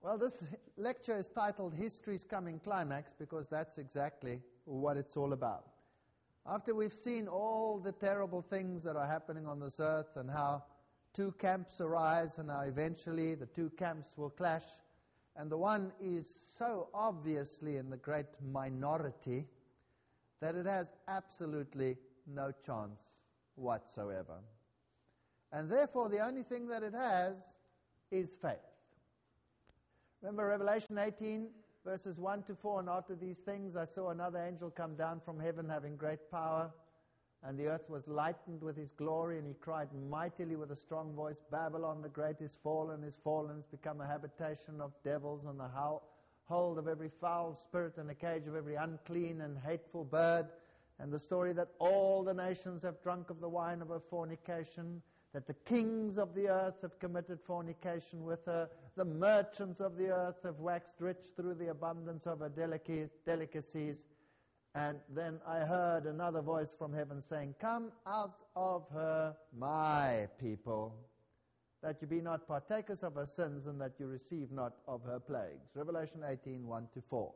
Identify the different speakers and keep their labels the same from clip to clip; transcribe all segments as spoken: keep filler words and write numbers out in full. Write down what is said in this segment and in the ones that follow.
Speaker 1: Well, this lecture is titled History's Coming Climax because that's exactly what it's all about. After we've seen all the terrible things that are happening on this earth and how two camps arise and how eventually the two camps will clash, and the one is so obviously in the great minority that it has absolutely no chance whatsoever. And therefore the only thing that it has is faith. Remember Revelation eighteen, verses one to four, and after these things I saw another angel come down from heaven having great power, and the earth was lightened with his glory, and he cried mightily with a strong voice, Babylon the great is fallen, is fallen, is become a habitation of devils, and the hold of every foul spirit, and a cage of every unclean and hateful bird, and the story that all the nations have drunk of the wine of her fornication, that the kings of the earth have committed fornication with her, the merchants of the earth have waxed rich through the abundance of her delica- delicacies. And then I heard another voice from heaven saying, Come out of her, my people, that you be not partakers of her sins, and that you receive not of her plagues. Revelation eighteen, one to four.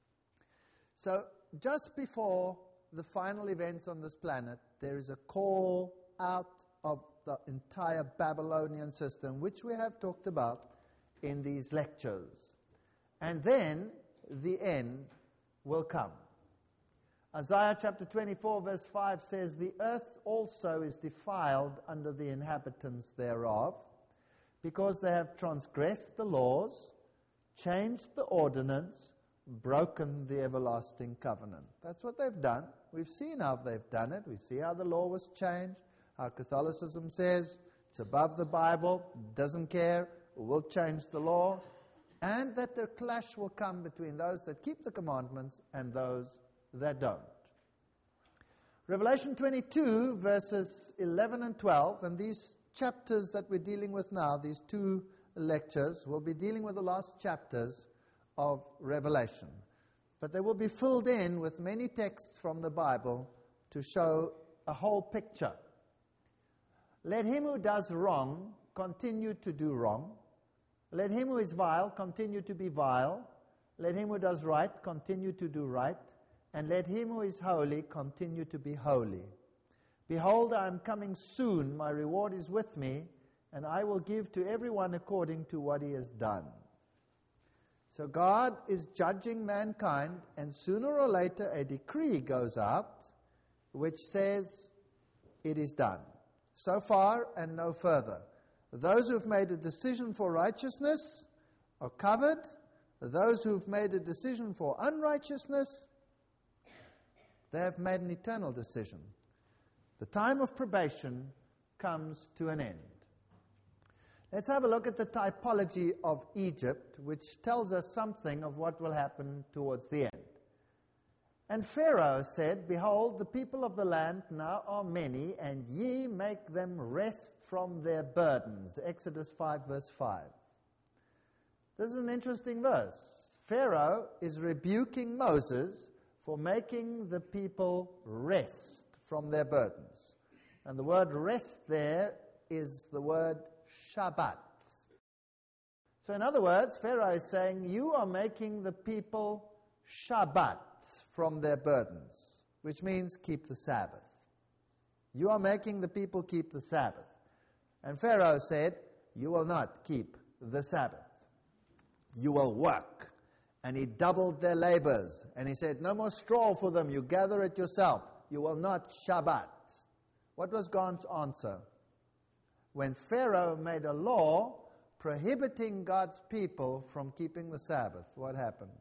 Speaker 1: So, just before the final events on this planet, there is a call out of the entire Babylonian system, which we have talked about in these lectures. And then the end will come. Isaiah chapter twenty-four verse five says, The earth also is defiled under the inhabitants thereof, because they have transgressed the laws, changed the ordinance, broken the everlasting covenant. That's what they've done. We've seen how they've done it. We see how the law was changed, how Catholicism says it's above the Bible, doesn't care, will change the law, and that their clash will come between those that keep the commandments and those that don't. Revelation twenty-two, verses eleven and twelve, and these chapters that we're dealing with now, these two lectures, will be dealing with the last chapters of Revelation. But they will be filled in with many texts from the Bible to show a whole picture. Let him who does wrong continue to do wrong. Let him who is vile continue to be vile. Let him who does right continue to do right. And let him who is holy continue to be holy. Behold, I am coming soon. My reward is with me, and I will give to everyone according to what he has done. So God is judging mankind, and sooner or later a decree goes out which says it is done. So far and no further. Those who've made a decision for righteousness are covered. Those who've made a decision for unrighteousness, they have made an eternal decision. The time of probation comes to an end. Let's have a look at the typology of Egypt, which tells us something of what will happen towards the end. And Pharaoh said, Behold, the people of the land now are many, and ye make them rest from their burdens. Exodus five, verse five. This is an interesting verse. Pharaoh is rebuking Moses for making the people rest from their burdens. And the word rest there is the word Shabbat. So in other words, Pharaoh is saying, you are making the people Shabbat from their burdens, which means keep the Sabbath. You are making the people keep the Sabbath. And Pharaoh said, you will not keep the Sabbath. You will work. And he doubled their labors. And he said, no more straw for them. You gather it yourself. You will not Shabbat. What was God's answer? When Pharaoh made a law prohibiting God's people from keeping the Sabbath, what happened?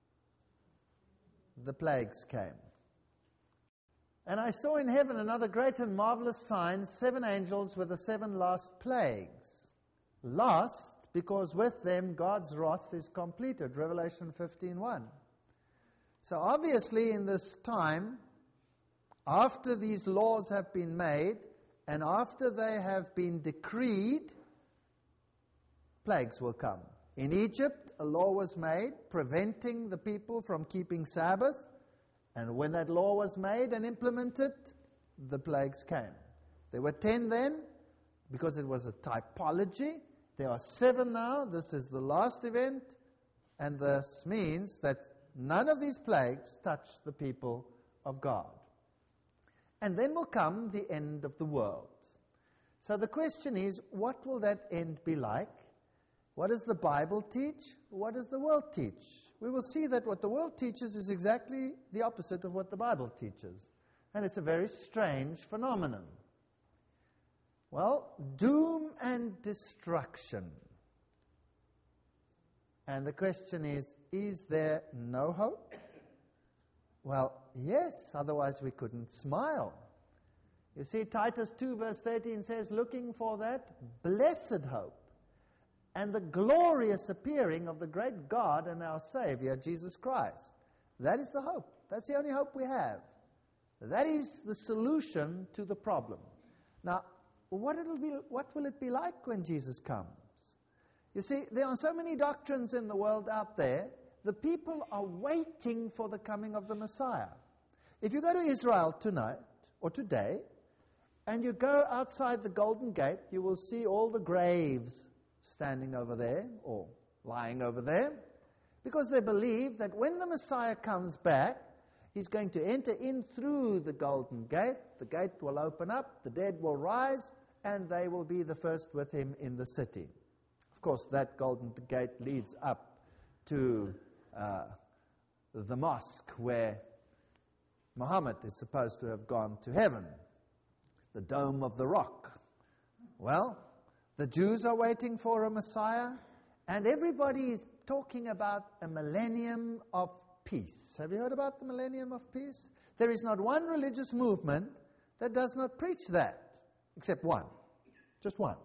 Speaker 1: The plagues came. And I saw in heaven another great and marvelous sign, seven angels with the seven last plagues. Last, because with them God's wrath is completed. Revelation fifteen one. So obviously in this time, after these laws have been made, and after they have been decreed, plagues will come. In Egypt, a law was made preventing the people from keeping Sabbath. And when that law was made and implemented, the plagues came. There were ten then, because it was a typology. There are seven now. This is the last event. And this means that none of these plagues touch the people of God. And then will come the end of the world. So the question is, what will that end be like? What does the Bible teach? What does the world teach? We will see that what the world teaches is exactly the opposite of what the Bible teaches. And it's a very strange phenomenon. Well, doom and destruction. And the question is, is there no hope? Well, yes, otherwise we couldn't smile. You see, Titus two verse thirteen says, looking for that blessed hope and the glorious appearing of the great God and our Savior, Jesus Christ. That is the hope. That's the only hope we have. That is the solution to the problem. Now, what, it'll be, what will it be like when Jesus comes? You see, there are so many doctrines in the world out there. The people are waiting for the coming of the Messiah. If you go to Israel tonight, or today, and you go outside the Golden Gate, you will see all the graves standing over there, or lying over there, because they believe that when the Messiah comes back, he's going to enter in through the Golden Gate, the gate will open up, the dead will rise, and they will be the first with him in the city. Of course, that Golden Gate leads up to uh, the mosque where Muhammad is supposed to have gone to heaven, the Dome of the Rock. Well, the Jews are waiting for a Messiah, and everybody is talking about a millennium of peace. Have you heard about the millennium of peace? There is not one religious movement that does not preach that, except one. Just one.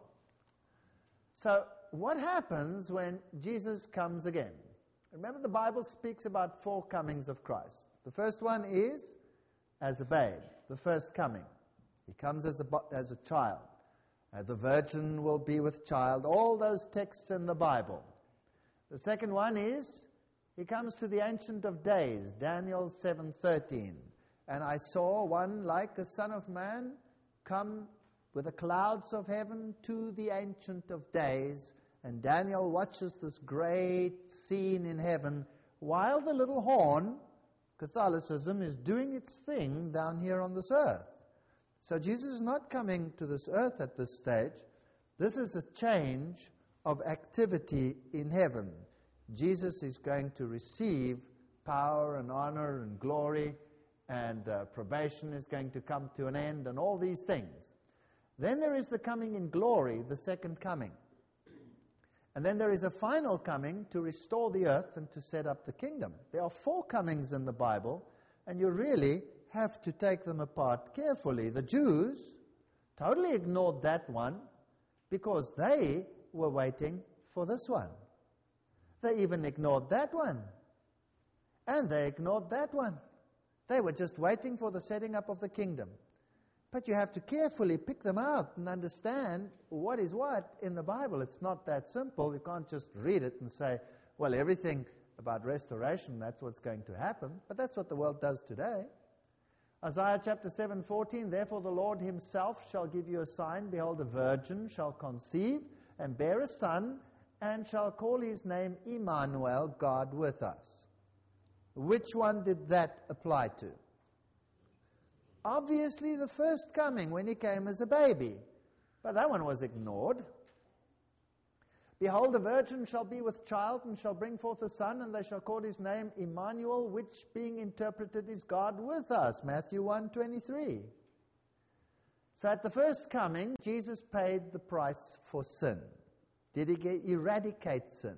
Speaker 1: So, what happens when Jesus comes again? Remember, the Bible speaks about four comings of Christ. The first one is as a babe, the first coming. He comes as a, as a child. Uh, the virgin will be with child. All those texts in the Bible. The second one is, he comes to the Ancient of Days, Daniel seven thirteen. And I saw one like a son of man come with the clouds of heaven to the Ancient of Days. And Daniel watches this great scene in heaven while the little horn, Catholicism, is doing its thing down here on this earth. So Jesus is not coming to this earth at this stage. This is a change of activity in heaven. Jesus is going to receive power and honor and glory, and uh, probation is going to come to an end, and all these things. Then there is the coming in glory, the second coming. And then there is a final coming to restore the earth and to set up the kingdom. There are four comings in the Bible, and you really have to take them apart carefully. The Jews totally ignored that one because they were waiting for this one. They even ignored that one. And they ignored that one. They were just waiting for the setting up of the kingdom. But you have to carefully pick them out and understand what is what in the Bible. It's not that simple. You can't just read it and say, well, everything about restoration, that's what's going to happen. But that's what the world does today. Isaiah chapter seven fourteen, therefore the Lord himself shall give you a sign. Behold, a virgin shall conceive and bear a son, and shall call his name Emmanuel, God with us. Which one did that apply to? Obviously the first coming, when he came as a baby. But that one was ignored. Behold, a virgin shall be with child, and shall bring forth a son, and they shall call his name Emmanuel, which being interpreted is God with us. Matthew one twenty-three. So at the first coming, Jesus paid the price for sin. Did he get, eradicate sin?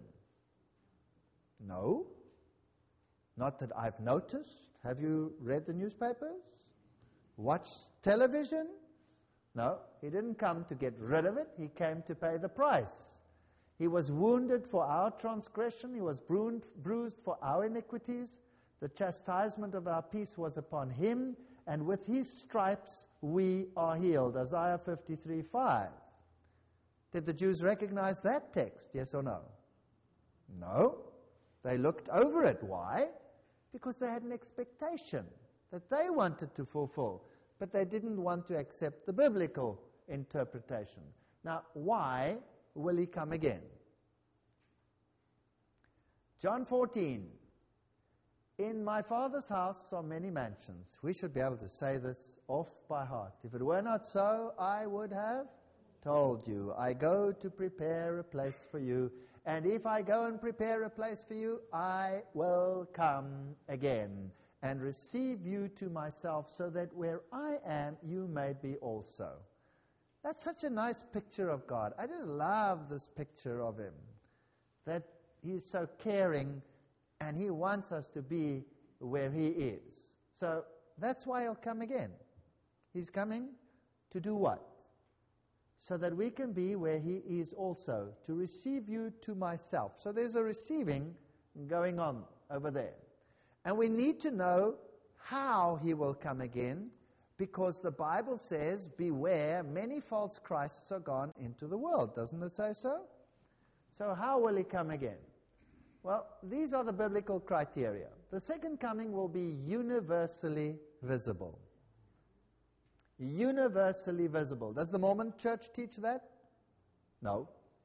Speaker 1: No. Not that I've noticed. Have you read the newspapers? Watched television? No, he didn't come to get rid of it. He came to pay the price. He was wounded for our transgression. He was bruised for our iniquities. The chastisement of our peace was upon him, and with his stripes we are healed. Isaiah fifty-three five. Did the Jews recognize that text? Yes or no? No. They looked over it. Why? Because they had an expectation that they wanted to fulfill, but they didn't want to accept the biblical interpretation. Now, why will he come again? John fourteen, in my Father's house are many mansions. We should be able to say this off by heart. If it were not so, I would have told you. I go to prepare a place for you. And if I go and prepare a place for you, I will come again and receive you to myself, so that where I am, you may be also. That's such a nice picture of God. I just love this picture of him, that he's so caring and he wants us to be where he is. So that's why he'll come again. He's coming to do what? So that we can be where he is also, to receive you to myself. So there's a receiving going on over there. And we need to know how he will come again, because the Bible says, beware, many false Christs are gone into the world. Doesn't it say so? So how will he come again? Well, these are the biblical criteria. The second coming will be universally visible. Universally visible. Does the Mormon church teach that? No.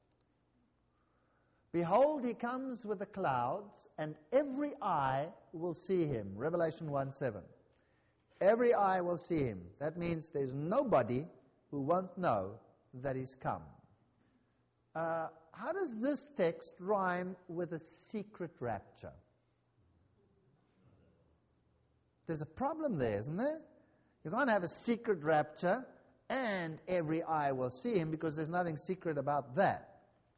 Speaker 1: Behold, he comes with the clouds, and every eye will see him. Revelation one seven. Every eye will see him. That means there's nobody who won't know that he's come. Uh, how does this text rhyme with a secret rapture? There's a problem there, isn't there? You can't have a secret rapture and every eye will see him, because there's nothing secret about that.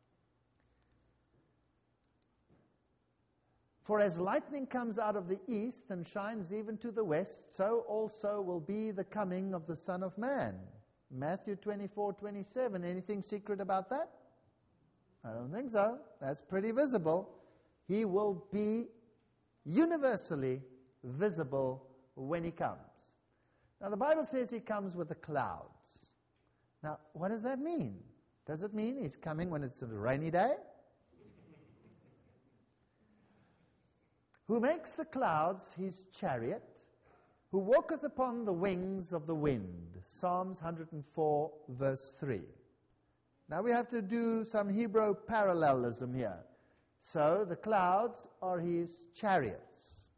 Speaker 1: For as lightning comes out of the east and shines even to the west, so also will be the coming of the Son of Man. Matthew twenty-four twenty-seven. Anything secret about that? I don't think so. That's pretty visible. He will be universally visible when he comes. Now the Bible says he comes with the clouds. Now what does that mean? Does it mean he's coming when it's a rainy day? Who makes the clouds his chariot, who walketh upon the wings of the wind. Psalms one oh four verse three. Now we have to do some Hebrew parallelism here. So the clouds are his chariots.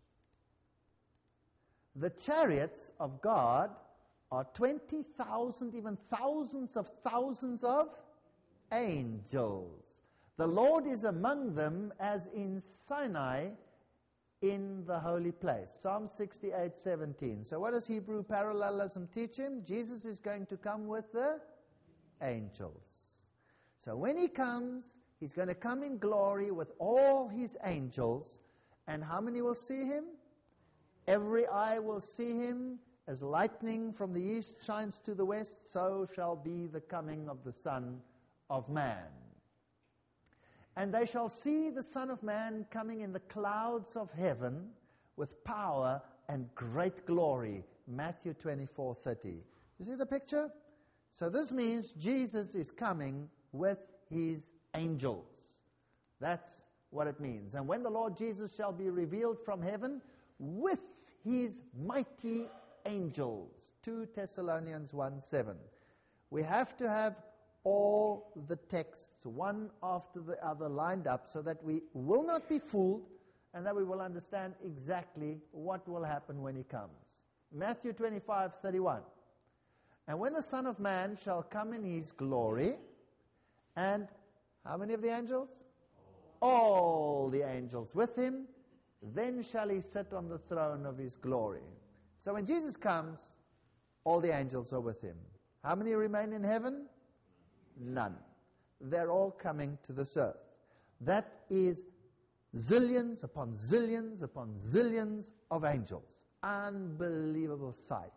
Speaker 1: The chariots of God are twenty thousand, even thousands of thousands of angels. The Lord is among them as in Sinai, in the holy place. Psalm sixty-eight seventeen. So what does Hebrew parallelism teach him? Jesus is going to come with the angels. So when he comes, he's going to come in glory with all his angels. And how many will see him? Every eye will see him. As lightning from the east shines to the west, so shall be the coming of the Son of Man. And they shall see the Son of Man coming in the clouds of heaven with power and great glory. Matthew twenty-four thirty. You see the picture? So this means Jesus is coming with his angels. That's what it means. And when the Lord Jesus shall be revealed from heaven with his mighty angels. Second Thessalonians one seven. We have to have all the texts, one after the other, lined up so that we will not be fooled and that we will understand exactly what will happen when he comes. Matthew twenty-five thirty-one. And when the Son of Man shall come in his glory, and how many of the angels? All the angels with him, then shall he sit on the throne of his glory. So when Jesus comes, all the angels are with him. How many remain in heaven? None. They're all coming to this earth. That is zillions upon zillions upon zillions of angels. Unbelievable sight.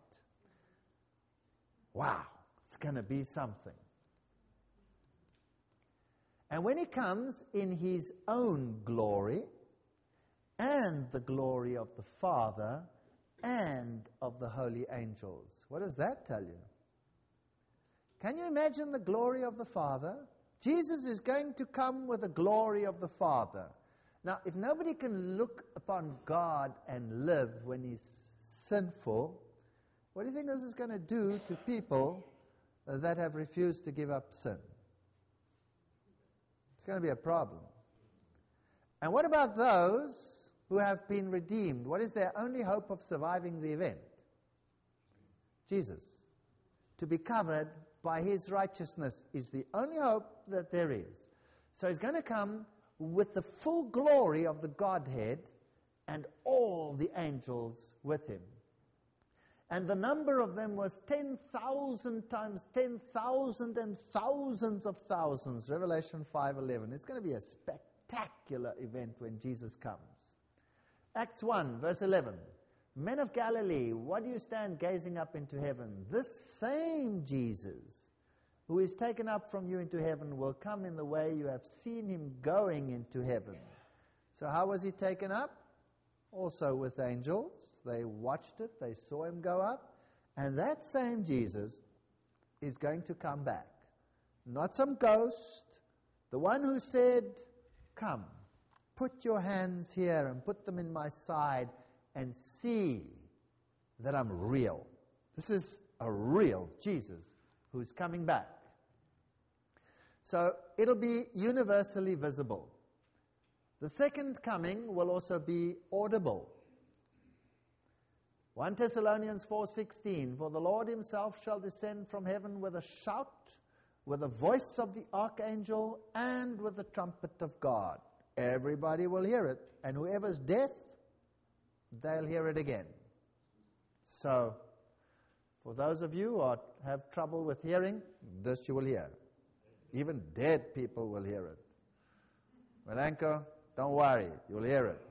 Speaker 1: Wow, it's going to be something. And when he comes in his own glory and the glory of the Father and of the holy angels. What does that tell you? Can you imagine the glory of the Father? Jesus is going to come with the glory of the Father. Now, if nobody can look upon God and live when he's sinful, what do you think this is going to do to people that have refused to give up sin? It's going to be a problem. And what about those who have been redeemed? What is their only hope of surviving the event? Jesus. To be covered by his righteousness is the only hope that there is. So he's going to come with the full glory of the Godhead and all the angels with him. And the number of them was ten thousand times ten thousand and thousands of thousands. Revelation five eleven. It's going to be a spectacular event when Jesus comes. Acts one, verse eleven. Men of Galilee, what do you stand gazing up into heaven? This same Jesus who is taken up from you into heaven will come in the way you have seen him going into heaven. So how was he taken up? Also with angels. They watched it, they saw him go up, and that same Jesus is going to come back. Not some ghost, the one who said, come, put your hands here and put them in my side and see that I'm real. This is a real Jesus who's coming back. So it'll be universally visible. The second coming will also be audible. First Thessalonians four sixteen, for the Lord himself shall descend from heaven with a shout, with the voice of the archangel, and with the trumpet of God. Everybody will hear it, and whoever's deaf, they'll hear it again. So, for those of you who are, have trouble with hearing, this you will hear. Even dead people will hear it. Melanco, don't worry, you'll hear it.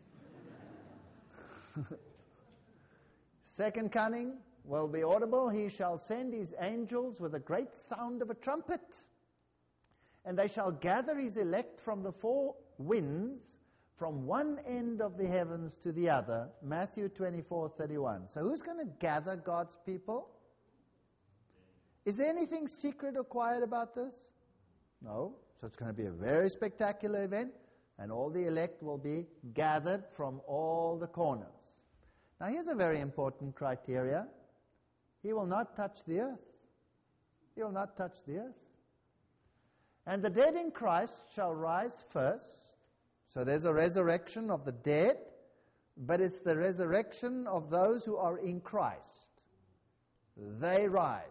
Speaker 1: Second coming will be audible. He shall send his angels with a great sound of a trumpet, and they shall gather his elect from the four winds, from one end of the heavens to the other. Matthew twenty-four thirty-one. So who's going to gather God's people? Is there anything secret or quiet about this? No. So it's going to be a very spectacular event, and all the elect will be gathered from all the corners. Now here's a very important criteria. He will not touch the earth. He will not touch the earth. And the dead in Christ shall rise first. So there's a resurrection of the dead, but it's the resurrection of those who are in Christ. They rise.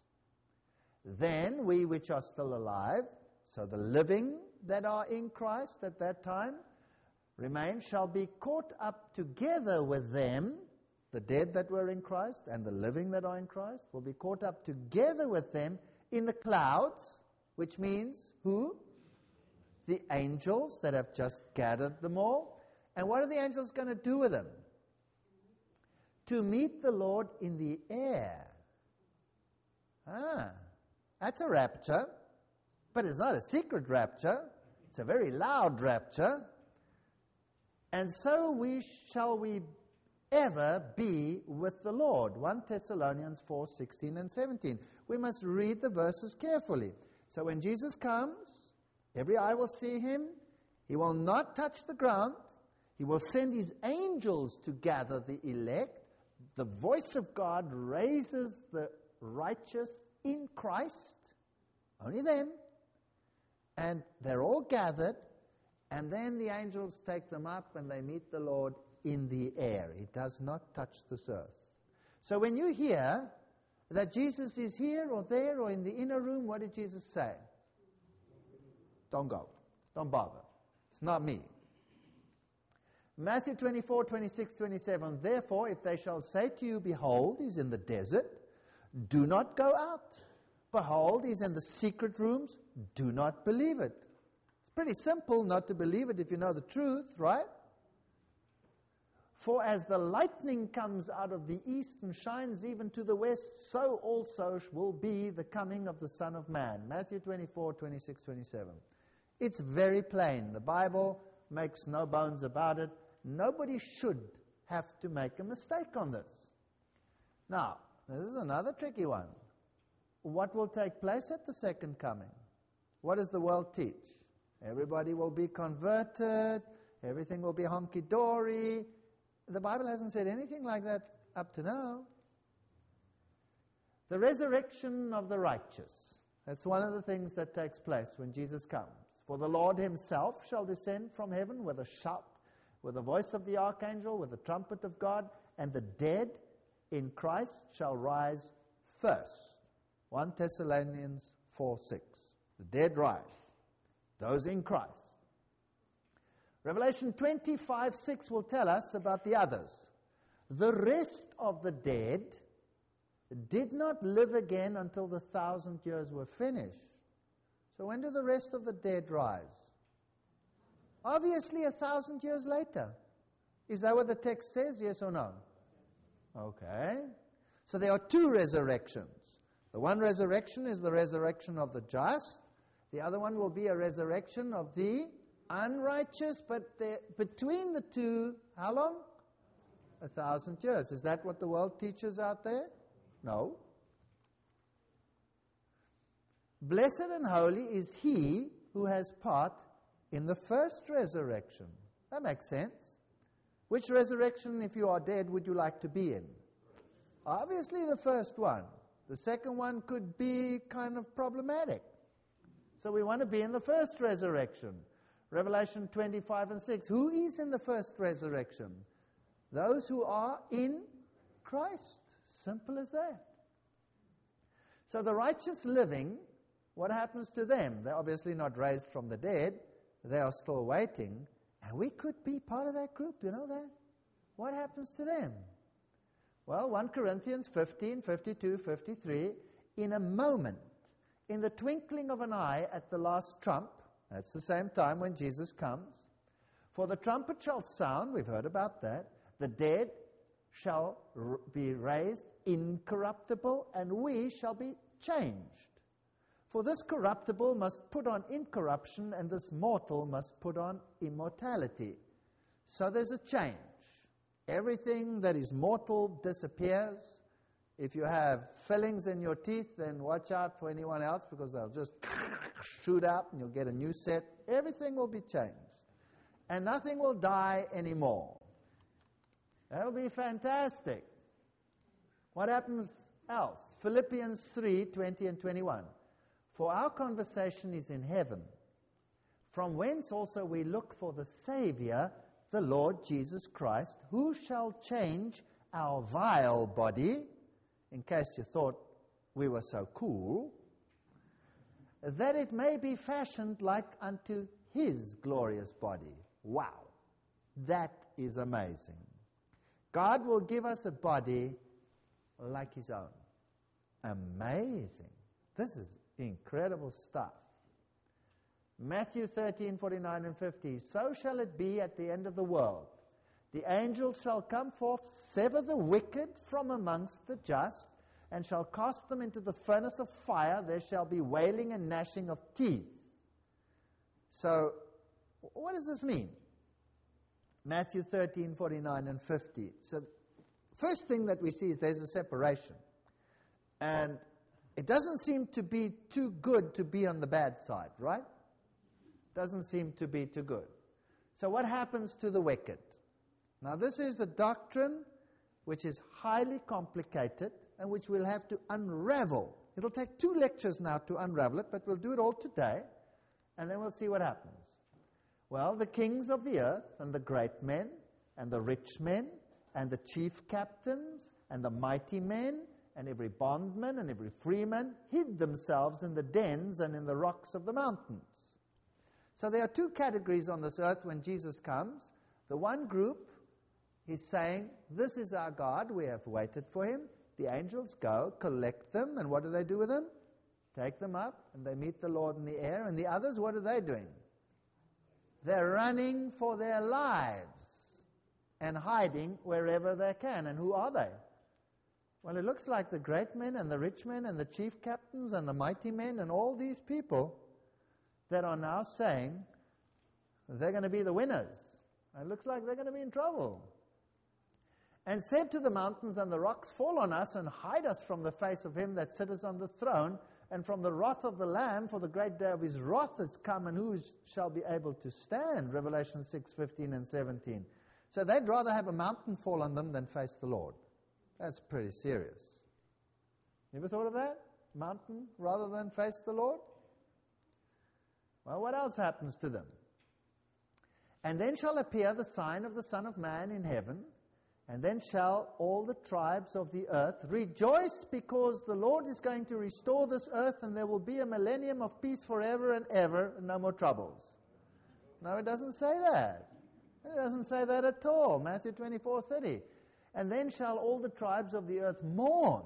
Speaker 1: Then we which are still alive, so the living that are in Christ at that time, remain, shall be caught up together with them. The dead that were in Christ and the living that are in Christ will be caught up together with them in the clouds, which means who? The angels that have just gathered them all. And what are the angels going to do with them? To meet the Lord in the air. Ah, that's a rapture, but it's not a secret rapture. It's a very loud rapture. And so we shall we ever be with the Lord. First Thessalonians four sixteen and seventeen. We must read the verses carefully. So when Jesus comes, every eye will see him. He will not touch the ground. He will send his angels to gather the elect. The voice of God raises the righteous in Christ. Only them. And they're all gathered. And then the angels take them up and they meet the Lord in the air. He does not touch this earth. So when you hear that Jesus is here or there or in the inner room, what did Jesus say? Don't go. Don't bother. It's not me. Matthew twenty-four, twenty-six, twenty-seven. Therefore, if they shall say to you, behold, he's in the desert, do not go out. Behold, he's in the secret rooms, do not believe it. It's pretty simple not to believe it if you know the truth, right? For as the lightning comes out of the east and shines even to the west, so also will be the coming of the Son of Man. Matthew twenty-four, twenty-six, twenty-seven. It's very plain. The Bible makes no bones about it. Nobody should have to make a mistake on this. Now, this is another tricky one. What will take place at the second coming? What does the world teach? Everybody will be converted. Everything will be honky-dory. The Bible hasn't said anything like that up to now. The resurrection of the righteous. That's one of the things that takes place when Jesus comes. For the Lord himself shall descend from heaven with a shout, with the voice of the archangel, with the trumpet of God, and the dead in Christ shall rise first. First Thessalonians four six. The dead rise. Those in Christ. Revelation twenty-five six will tell us about the others. The rest of the dead did not live again until the thousand years were finished. So when do the rest of the dead rise? Obviously a thousand years later. Is that what the text says, yes or no? Okay. So there are two resurrections. The one resurrection is the resurrection of the just. The other one will be a resurrection of the unrighteous. But between the two, how long? A thousand years. Is that what the world teaches out there? No. Blessed and holy is he who has part in the first resurrection. That makes sense. Which resurrection, if you are dead, would you like to be in? Obviously the first one. The second one could be kind of problematic. So we want to be in the first resurrection. Revelation twenty-five and six. Who is in the first resurrection? Those who are in Christ. Simple as that. So the righteous living, what happens to them? They're obviously not raised from the dead. They are still waiting. And we could be part of that group, you know that? What happens to them? Well, First Corinthians fifteen, fifty-two, fifty-three, in a moment, in the twinkling of an eye at the last trump, that's the same time when Jesus comes, for the trumpet shall sound, we've heard about that, the dead shall r- be raised incorruptible, and we shall be changed. For this corruptible must put on incorruption, and this mortal must put on immortality. So there's a change. Everything that is mortal disappears. If you have fillings in your teeth, then watch out for anyone else, because they'll just shoot out and you'll get a new set. Everything will be changed. And nothing will die anymore. That'll be fantastic. What happens else? Philippians three, twenty and twenty-one. For our conversation is in heaven, from whence also we look for the Savior, the Lord Jesus Christ, who shall change our vile body, in case you thought we were so cool, that it may be fashioned like unto his glorious body. Wow, that is amazing. God will give us a body like his own. Amazing. This is incredible stuff. Matthew thirteen, forty-nine and fifty. So shall it be at the end of the world. The angels shall come forth, sever the wicked from amongst the just, and shall cast them into the furnace of fire. There shall be wailing and gnashing of teeth. So, what does this mean? Matthew thirteen, forty-nine and fifty. So, first thing that we see is there's a separation. And it doesn't seem to be too good to be on the bad side, right? Doesn't seem to be too good. So what happens to the wicked? Now this is a doctrine which is highly complicated and which we'll have to unravel. It'll take two lectures now to unravel it, but we'll do it all today, and then we'll see what happens. Well, the kings of the earth and the great men and the rich men and the chief captains and the mighty men and every bondman and every freeman hid themselves in the dens and in the rocks of the mountains. So there are two categories on this earth when Jesus comes. The one group is saying, this is our God, we have waited for him. The angels go, collect them, and what do they do with them? Take them up, and they meet the Lord in the air. And the others, what are they doing? They're running for their lives and hiding wherever they can. And who are they? Well, it looks like the great men and the rich men and the chief captains and the mighty men and all these people that are now saying they're going to be the winners. It looks like they're going to be in trouble. And said to the mountains and the rocks, fall on us and hide us from the face of him that sitteth on the throne and from the wrath of the Lamb, for the great day of his wrath is come, and who shall be able to stand? Revelation six, fifteen and seventeen. So they'd rather have a mountain fall on them than face the Lord. That's pretty serious. You ever thought of that? Mountain rather than face the Lord? Well, what else happens to them? And then shall appear the sign of the Son of Man in heaven, and then shall all the tribes of the earth rejoice, because the Lord is going to restore this earth, and there will be a millennium of peace forever and ever, and no more troubles. No, it doesn't say that. It doesn't say that at all. Matthew twenty-four thirty. And then shall all the tribes of the earth mourn,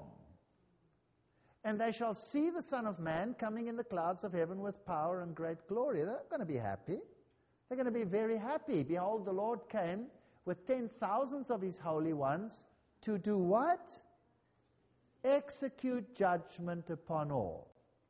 Speaker 1: and they shall see the Son of Man coming in the clouds of heaven with power and great glory. They're not going to be happy. They're going to be very happy. Behold, the Lord came with ten thousands of his holy ones to do what? Execute judgment upon all,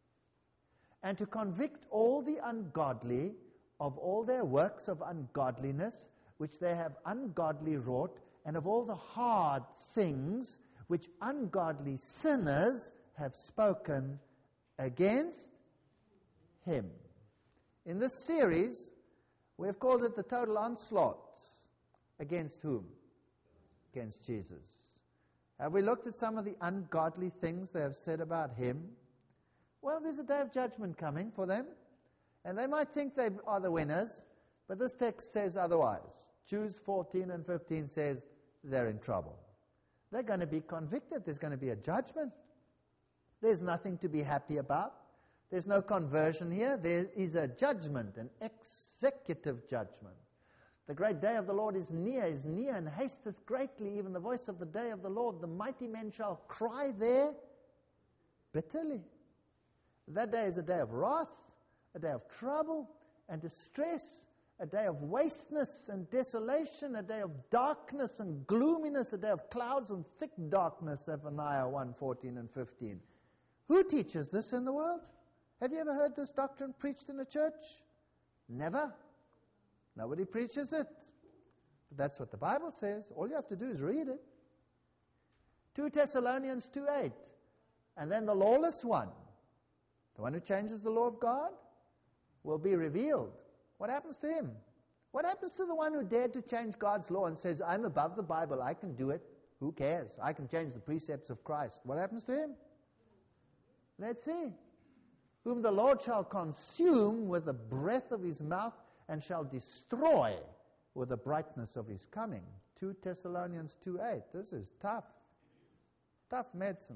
Speaker 1: and to convict all the ungodly of all their works of ungodliness, which they have ungodly wrought, and of all the hard things which ungodly sinners have spoken against him. In this series, we have called it the total onslaught. Against whom? Against Jesus. Have we looked at some of the ungodly things they have said about him? Well, there's a day of judgment coming for them, and they might think they are the winners, but this text says otherwise. Jude fourteen and fifteen says they're in trouble. They're going to be convicted. There's going to be a judgment. There's nothing to be happy about. There's no conversion here. There is a judgment, an executive judgment. The great day of the Lord is near, is near, and hasteth greatly, even the voice of the day of the Lord. The mighty men shall cry there bitterly. That day is a day of wrath, a day of trouble and distress, a day of wasteness and desolation, a day of darkness and gloominess, a day of clouds and thick darkness, Zephaniah one, fourteen and fifteen. Who teaches this in the world? Have you ever heard this doctrine preached in a church? Never. Nobody preaches it. But that's what the Bible says. All you have to do is read it. Second Thessalonians two eight. And then the lawless one, the one who changes the law of God, will be revealed. What happens to him? What happens to the one who dared to change God's law and says, I'm above the Bible, I can do it. Who cares? I can change the precepts of Christ. What happens to him? Let's see. Whom the Lord shall consume with the breath of his mouth, and shall destroy with the brightness of his coming. Second Thessalonians two eight. This is tough. Tough medicine.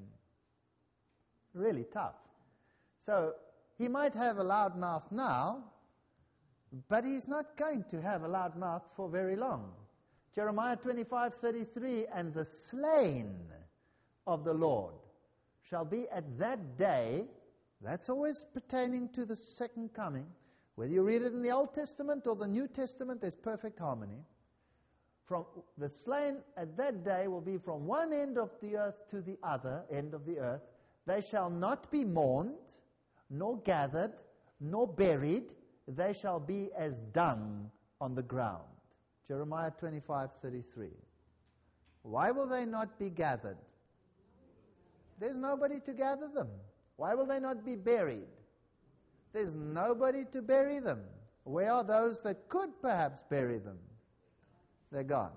Speaker 1: Really tough. So, he might have a loud mouth now, but he's not going to have a loud mouth for very long. Jeremiah twenty-five thirty-three, and the slain of the Lord shall be at that day, that's always pertaining to the second coming. Whether you read it in the Old Testament or the New Testament, there's perfect harmony. From the slain at that day will be from one end of the earth to the other end of the earth. They shall not be mourned, nor gathered, nor buried. They shall be as dung on the ground. Jeremiah twenty-five thirty-three. Why will they not be gathered? There's nobody to gather them. Why will they not be buried? There's nobody to bury them. Where are those that could perhaps bury them? They're gone.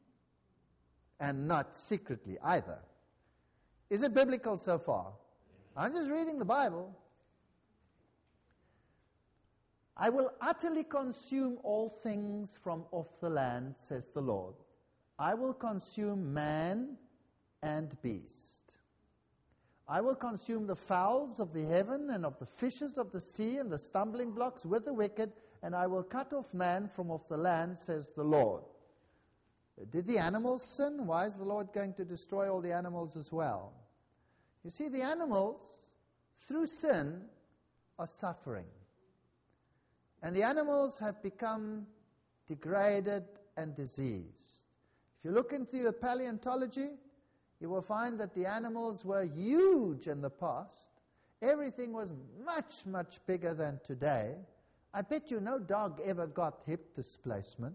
Speaker 1: And not secretly either. Is it biblical so far? I'm just reading the Bible. I will utterly consume all things from off the land, says the Lord. I will consume man and beast. I will consume the fowls of the heaven and of the fishes of the sea and the stumbling blocks with the wicked, and I will cut off man from off the land, says the Lord. Did the animals sin? Why is the Lord going to destroy all the animals as well? You see, the animals, through sin, are suffering. And the animals have become degraded and diseased. If you look into the paleontology, you will find that the animals were huge in the past. Everything was much, much bigger than today. I bet you no dog ever got hip displacement.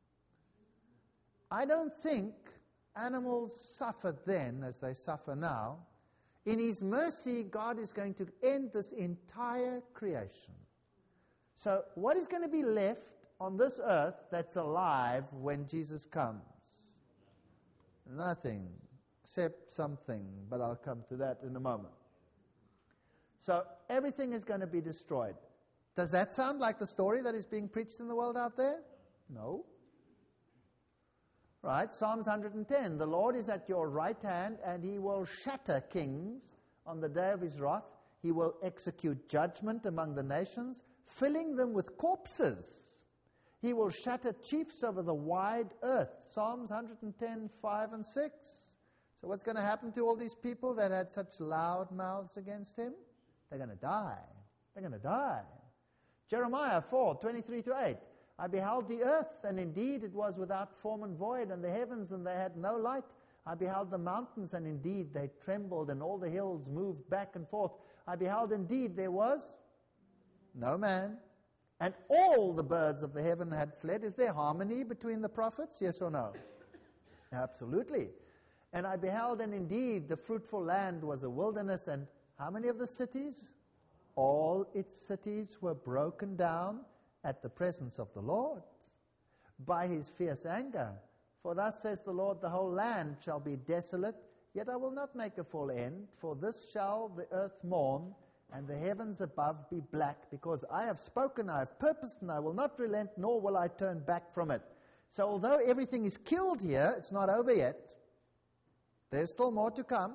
Speaker 1: I don't think animals suffered then as they suffer now. In His mercy, God is going to end this entire creation. So what is going to be left on this earth that's alive when Jesus comes? Nothing. Except something, but I'll come to that in a moment. So everything is going to be destroyed. Does that sound like the story that is being preached in the world out there? No. Right, Psalms one hundred ten, the Lord is at your right hand, and he will shatter kings on the day of his wrath. He will execute judgment among the nations, filling them with corpses. He will shatter chiefs over the wide earth. Psalms one hundred ten, five and six. So what's going to happen to all these people that had such loud mouths against him? They're going to die. They're going to die. Jeremiah four, twenty-three to eight. I beheld the earth, and indeed it was without form and void, and the heavens, and they had no light. I beheld the mountains, and indeed they trembled, and all the hills moved back and forth. I beheld indeed there was no man, and all the birds of the heaven had fled. Is there harmony between the prophets? Yes or no? Absolutely. And I beheld, and indeed the fruitful land was a wilderness, and how many of the cities? All its cities were broken down at the presence of the Lord, by his fierce anger. For thus says the Lord, the whole land shall be desolate, yet I will not make a full end, for this shall the earth mourn, and the heavens above be black, because I have spoken, I have purposed, and I will not relent, nor will I turn back from it. So although everything is killed here, it's not over yet. There's still more to come.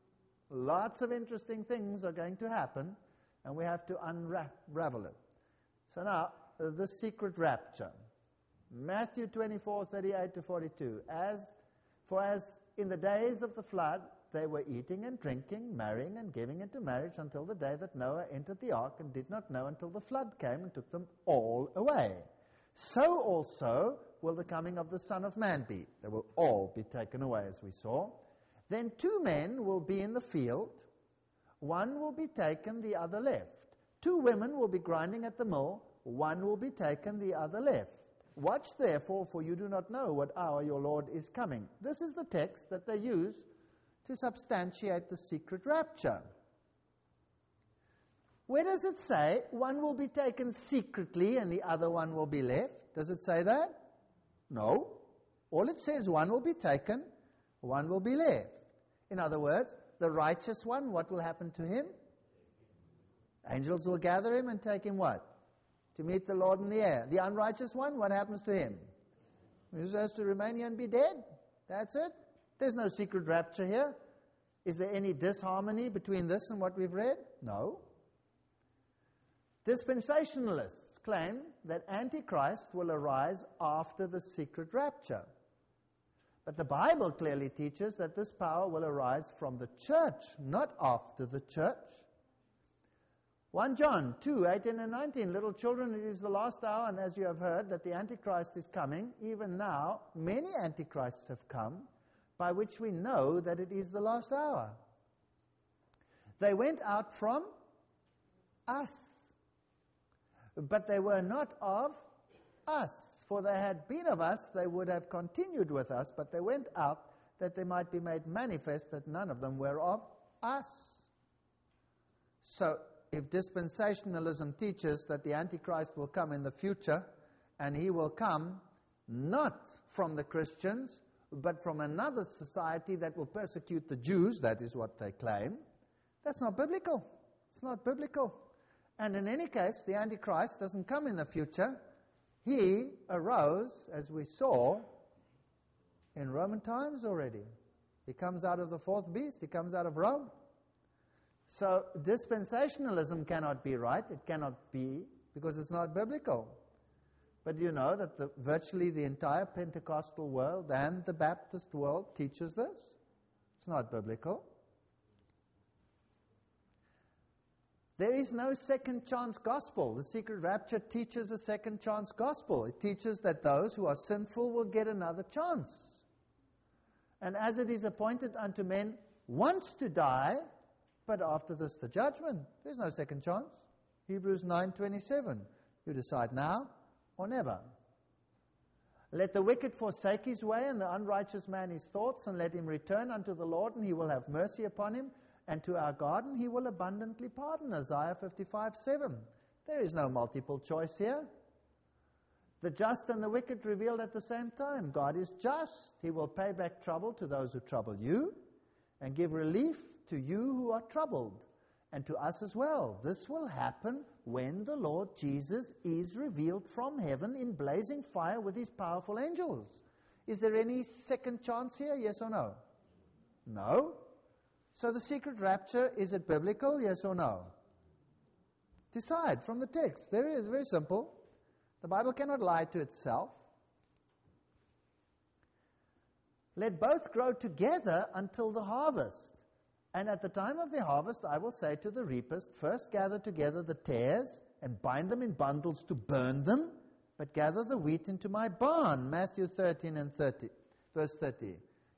Speaker 1: Lots of interesting things are going to happen, and we have to unravel it. So now, the secret rapture. Matthew twenty-four, thirty-eight to forty-two. As, for as in the days of the flood, they were eating and drinking, marrying and giving into marriage until the day that Noah entered the ark, and did not know until the flood came and took them all away. So also will the coming of the Son of Man be. They will all be taken away, as we saw. Then two men will be in the field. One will be taken, the other left. Two women will be grinding at the mill. One will be taken, the other left. Watch therefore, for you do not know what hour your Lord is coming. This is the text that they use to substantiate the secret rapture. Where does it say one will be taken secretly and the other one will be left? Does it say that? No. All it says, one will be taken, one will be left. In other words, the righteous one, what will happen to him? Angels will gather him and take him what? To meet the Lord in the air. The unrighteous one, what happens to him? He just has to remain here and be dead. That's it. There's no secret rapture here. Is there any disharmony between this and what we've read? No. Dispensationalists claim that Antichrist will arise after the secret rapture. But the Bible clearly teaches that this power will arise from the church, not after the church. First John two, eighteen and nineteen, little children, it is the last hour, and as you have heard that the Antichrist is coming, even now many Antichrists have come, by which we know that it is the last hour. They went out from us, but they were not of us. For they had been of us, they would have continued with us, but they went out that they might be made manifest that none of them were of us. So, if dispensationalism teaches that the Antichrist will come in the future, and he will come not from the Christians, but from another society that will persecute the Jews, that is what they claim, that's not biblical. It's not biblical. And in any case, the Antichrist doesn't come in the future. He arose, as we saw, in Roman times already. He comes out of the fourth beast. He comes out of Rome. So dispensationalism cannot be right. It cannot be because it's not biblical. But you know that the, virtually the entire Pentecostal world and the Baptist world teaches this. It's not biblical. There is no second chance gospel. The secret rapture teaches a second chance gospel. It teaches that those who are sinful will get another chance. And as it is appointed unto men once to die, but after this the judgment. There's no second chance. Hebrews nine twenty-seven. You decide now or never. Let the wicked forsake his way, and the unrighteous man his thoughts, and let him return unto the Lord, and he will have mercy upon him. And to our God, and he will abundantly pardon. Isaiah fifty-five seven. There is no multiple choice here. The just and the wicked revealed at the same time. God is just. He will pay back trouble to those who trouble you, and give relief to you who are troubled, and to us as well. This will happen when the Lord Jesus is revealed from heaven in blazing fire with his powerful angels. Is there any second chance here? Yes or no? No. So the secret rapture, is it biblical? Yes or no? Decide from the text. There it is, very simple. The Bible cannot lie to itself. Let both grow together until the harvest. And at the time of the harvest, I will say to the reapers, first gather together the tares and bind them in bundles to burn them, but gather the wheat into my barn. Matthew thirteen and thirty, verse thirty.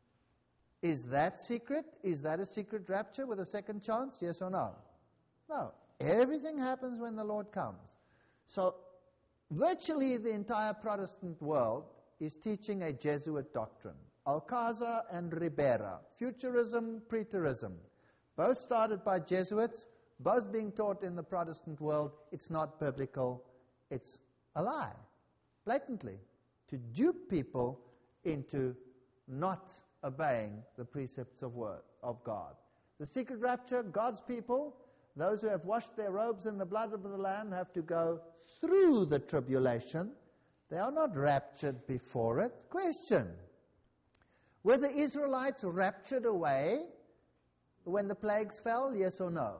Speaker 1: Is that secret? Is that a secret rapture with a second chance? Yes or no? No. Everything happens when the Lord comes. So virtually the entire Protestant world is teaching a Jesuit doctrine. Alcázar and Ribera, futurism, preterism, both started by Jesuits, both being taught in the Protestant world. It's not biblical, it's a lie, blatantly, to dupe people into not obeying the precepts of word of God. The secret rapture, God's people, those who have washed their robes in the blood of the Lamb, have to go through the tribulation. They are not raptured before it. Question: were the Israelites raptured away when the plagues fell? Yes or no?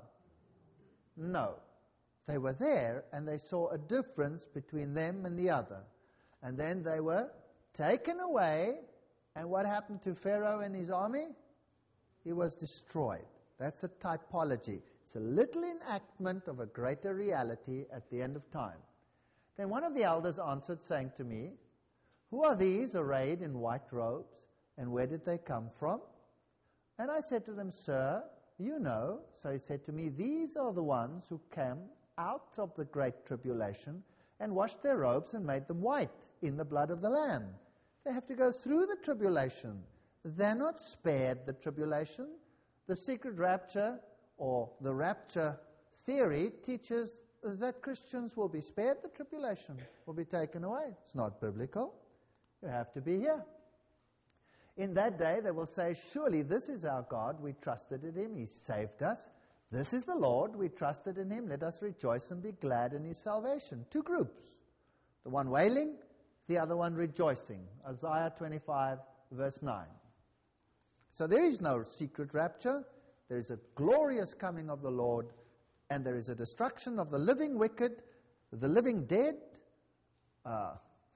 Speaker 1: No. They were there and they saw a difference between them and the other. And then they were taken away. And what happened to Pharaoh and his army? He was destroyed. That's a typology. It's a little enactment of a greater reality at the end of time. Then one of the elders answered, saying to me, who are these arrayed in white robes? And where did they come from? And I said to them, Sir, you know. So he said to me, these are the ones who came out of the great tribulation and washed their robes and made them white in the blood of the Lamb. They have to go through the tribulation. They're not spared the tribulation. The secret rapture, or the rapture theory, teaches that Christians will be spared the tribulation, will be taken away. It's not biblical. You have to be here. In that day, they will say, surely this is our God. We trusted in him. He saved us. This is the Lord. We trusted in him. Let us rejoice and be glad in his salvation. Two groups. The one wailing, the other one rejoicing. Isaiah twenty-five, verse nine. So there is no secret rapture. There is a glorious coming of the Lord, and there is a destruction of the living wicked. The living dead uh,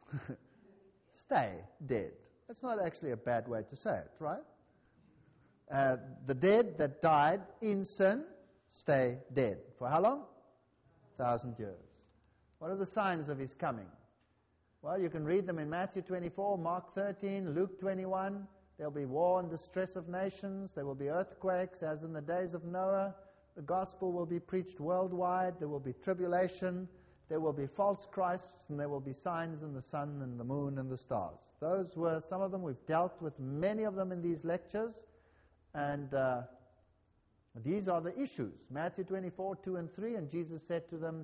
Speaker 1: stay dead. That's not actually a bad way to say it, right? Uh, the dead that died in sin stay dead. For how long? A thousand years. What are the signs of his coming? Well, you can read them in Matthew twenty-four, Mark thirteen, Luke twenty-one. There'll be war and distress of nations. There will be earthquakes, as in the days of Noah. The gospel will be preached worldwide. There will be tribulation. There will be false Christs, and there will be signs in the sun and the moon and the stars. Those were some of them. We've dealt with many of them in these lectures. And uh, these are the issues. Matthew twenty-four, two and three. And Jesus said to them,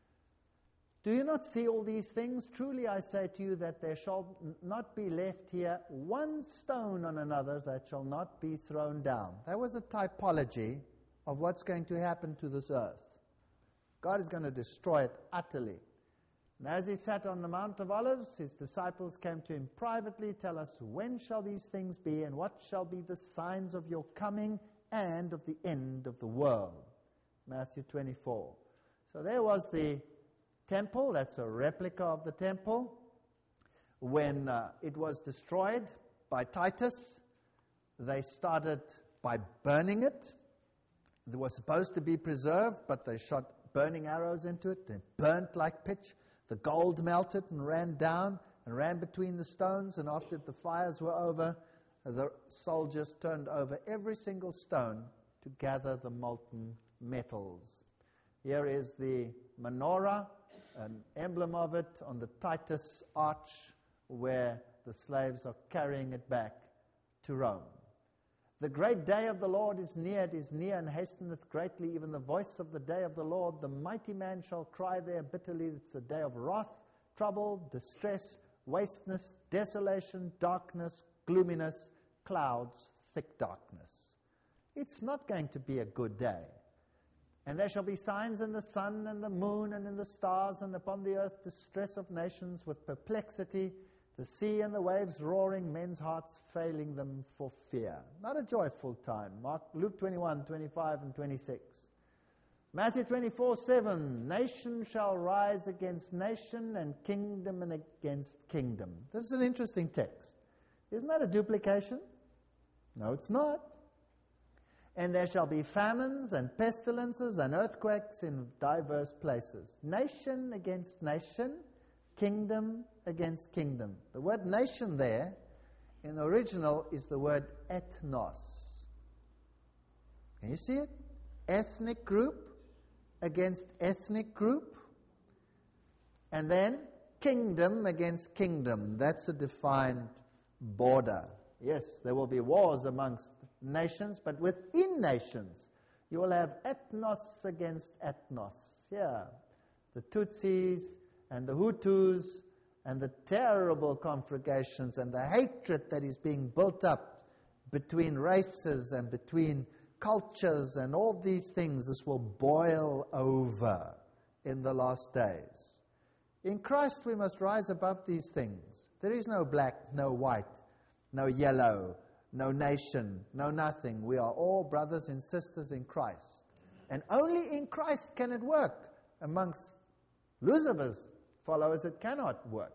Speaker 1: do you not see all these things? Truly I say to you that there shall not be left here one stone on another that shall not be thrown down. That was a typology of what's going to happen to this earth. God is going to destroy it utterly. And as he sat on the Mount of Olives, his disciples came to him privately, tell us, when shall these things be, and what shall be the signs of your coming and of the end of the world? Matthew twenty-four. So there was the temple. That's a replica of the temple. When uh, it was destroyed by Titus, they started by burning it. It was supposed to be preserved, but they shot burning arrows into it. It burnt like pitch. The gold melted and ran down and ran between the stones. And after the fires were over, the soldiers turned over every single stone to gather the molten metals. Here is the menorah, an emblem of it on the Titus arch, where the slaves are carrying it back to Rome. The great day of the Lord is near, it is near and hasteneth greatly, even the voice of the day of the Lord. The mighty man shall cry there bitterly. It's a day of wrath, trouble, distress, wasteness, desolation, darkness, gloominess, clouds, thick darkness. It's not going to be a good day. And there shall be signs in the sun and the moon and in the stars, and upon the earth distress of nations with perplexity, the sea and the waves roaring, men's hearts failing them for fear. Not a joyful time. Mark, Luke twenty-one, twenty-five and twenty-six. Matthew twenty-four, seven, nation shall rise against nation and kingdom and against kingdom. This is an interesting text. Isn't that a duplication? No, it's not. And there shall be famines and pestilences and earthquakes in diverse places. Nation against nation, kingdom against kingdom. The word nation there in the original is the word ethnos. Can you see it? Ethnic group against ethnic group. And then kingdom against kingdom. That's a defined border. Yes, there will be wars amongst nations, but within nations you will have ethnos against ethnos. Yeah, the Tutsis and the Hutus and the terrible conflagrations and the hatred that is being built up between races and between cultures and all these things. This will boil over in the last days. In Christ we must rise above these things. There is no black, no white, no yellow, no nation, no nothing. We are all brothers and sisters in Christ. And only in Christ can it work. Amongst Lucifer's followers, it cannot work.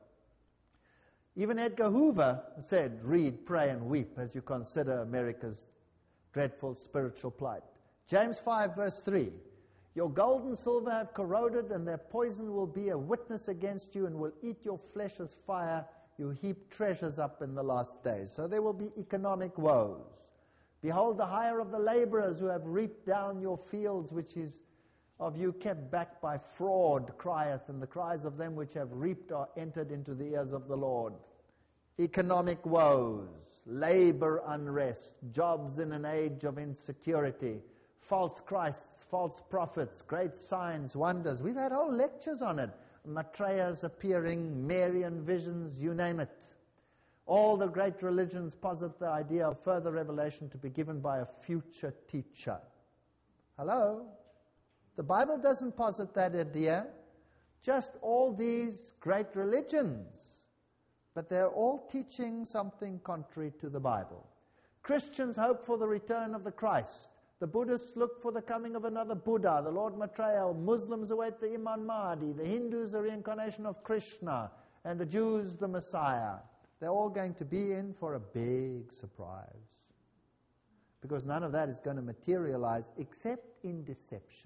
Speaker 1: Even Edgar Hoover said, read, pray, and weep as you consider America's dreadful spiritual plight. James five, verse three, your gold and silver have corroded, and their poison will be a witness against you and will eat your flesh as fire. You heap treasures up in the last days. So there will be economic woes. Behold, the hire of the laborers who have reaped down your fields, which is of you kept back by fraud, crieth, and the cries of them which have reaped are entered into the ears of the Lord. Economic woes, labor unrest, jobs in an age of insecurity, false Christs, false prophets, great signs, wonders. We've had whole lectures on it. Maitreya's appearing, Marian visions, you name it. All the great religions posit the idea of further revelation to be given by a future teacher. Hello? The Bible doesn't posit that idea. Just all these great religions. But they're all teaching something contrary to the Bible. Christians hope for the return of the Christ. The Buddhists look for the coming of another Buddha, the Lord Maitreya. Muslims await the Imam Mahdi. The Hindus, the reincarnation of Krishna. And the Jews, the Messiah. They're all going to be in for a big surprise. Because none of that is going to materialize except in deception.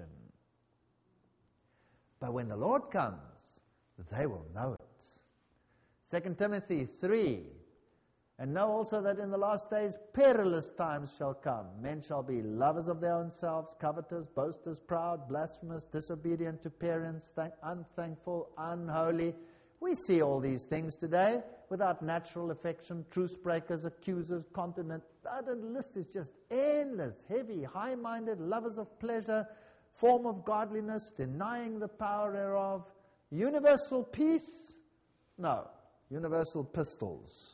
Speaker 1: But when the Lord comes, they will know it. Second Timothy three, and know also that in the last days perilous times shall come. Men shall be lovers of their own selves, covetous, boasters, proud, blasphemous, disobedient to parents, thank- unthankful, unholy. We see all these things today without natural affection, truce breakers, accusers, continent. The list is just endless, heavy, high-minded, lovers of pleasure, form of godliness, denying the power thereof. Universal peace? No. Universal pistols.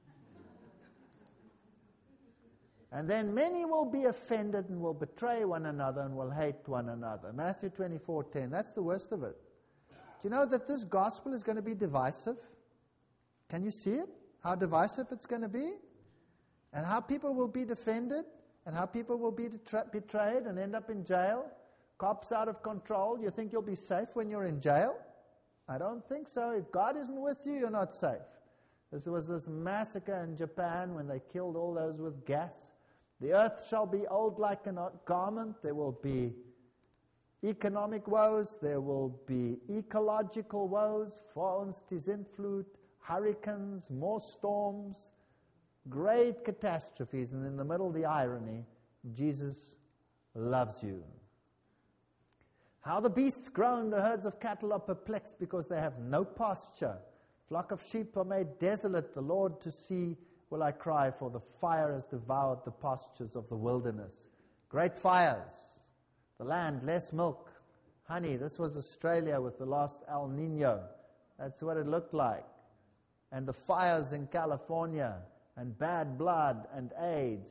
Speaker 1: And then many will be offended and will betray one another and will hate one another. Matthew twenty-four ten, that's the worst of it. Do you know that this gospel is going to be divisive? Can you see it? How divisive it's going to be? And how people will be defended? And how people will be detra- betrayed and end up in jail? Cops out of control. You think you'll be safe when you're in jail? I don't think so. If God isn't with you, you're not safe. This was this massacre in Japan when they killed all those with gas. The earth shall be old like a garment. There will be economic woes. There will be ecological woes. Vorunstisinflut, hurricanes, more storms, great catastrophes. And in the middle, the irony, Jesus loves you. How the beasts groan, the herds of cattle are perplexed because they have no pasture. Flock of sheep are made desolate. The Lord to see will I cry, for the fire has devoured the pastures of the wilderness. Great fires. The land, less milk, honey. This was Australia with the last El Nino. That's what it looked like. And the fires in California, and bad blood and AIDS.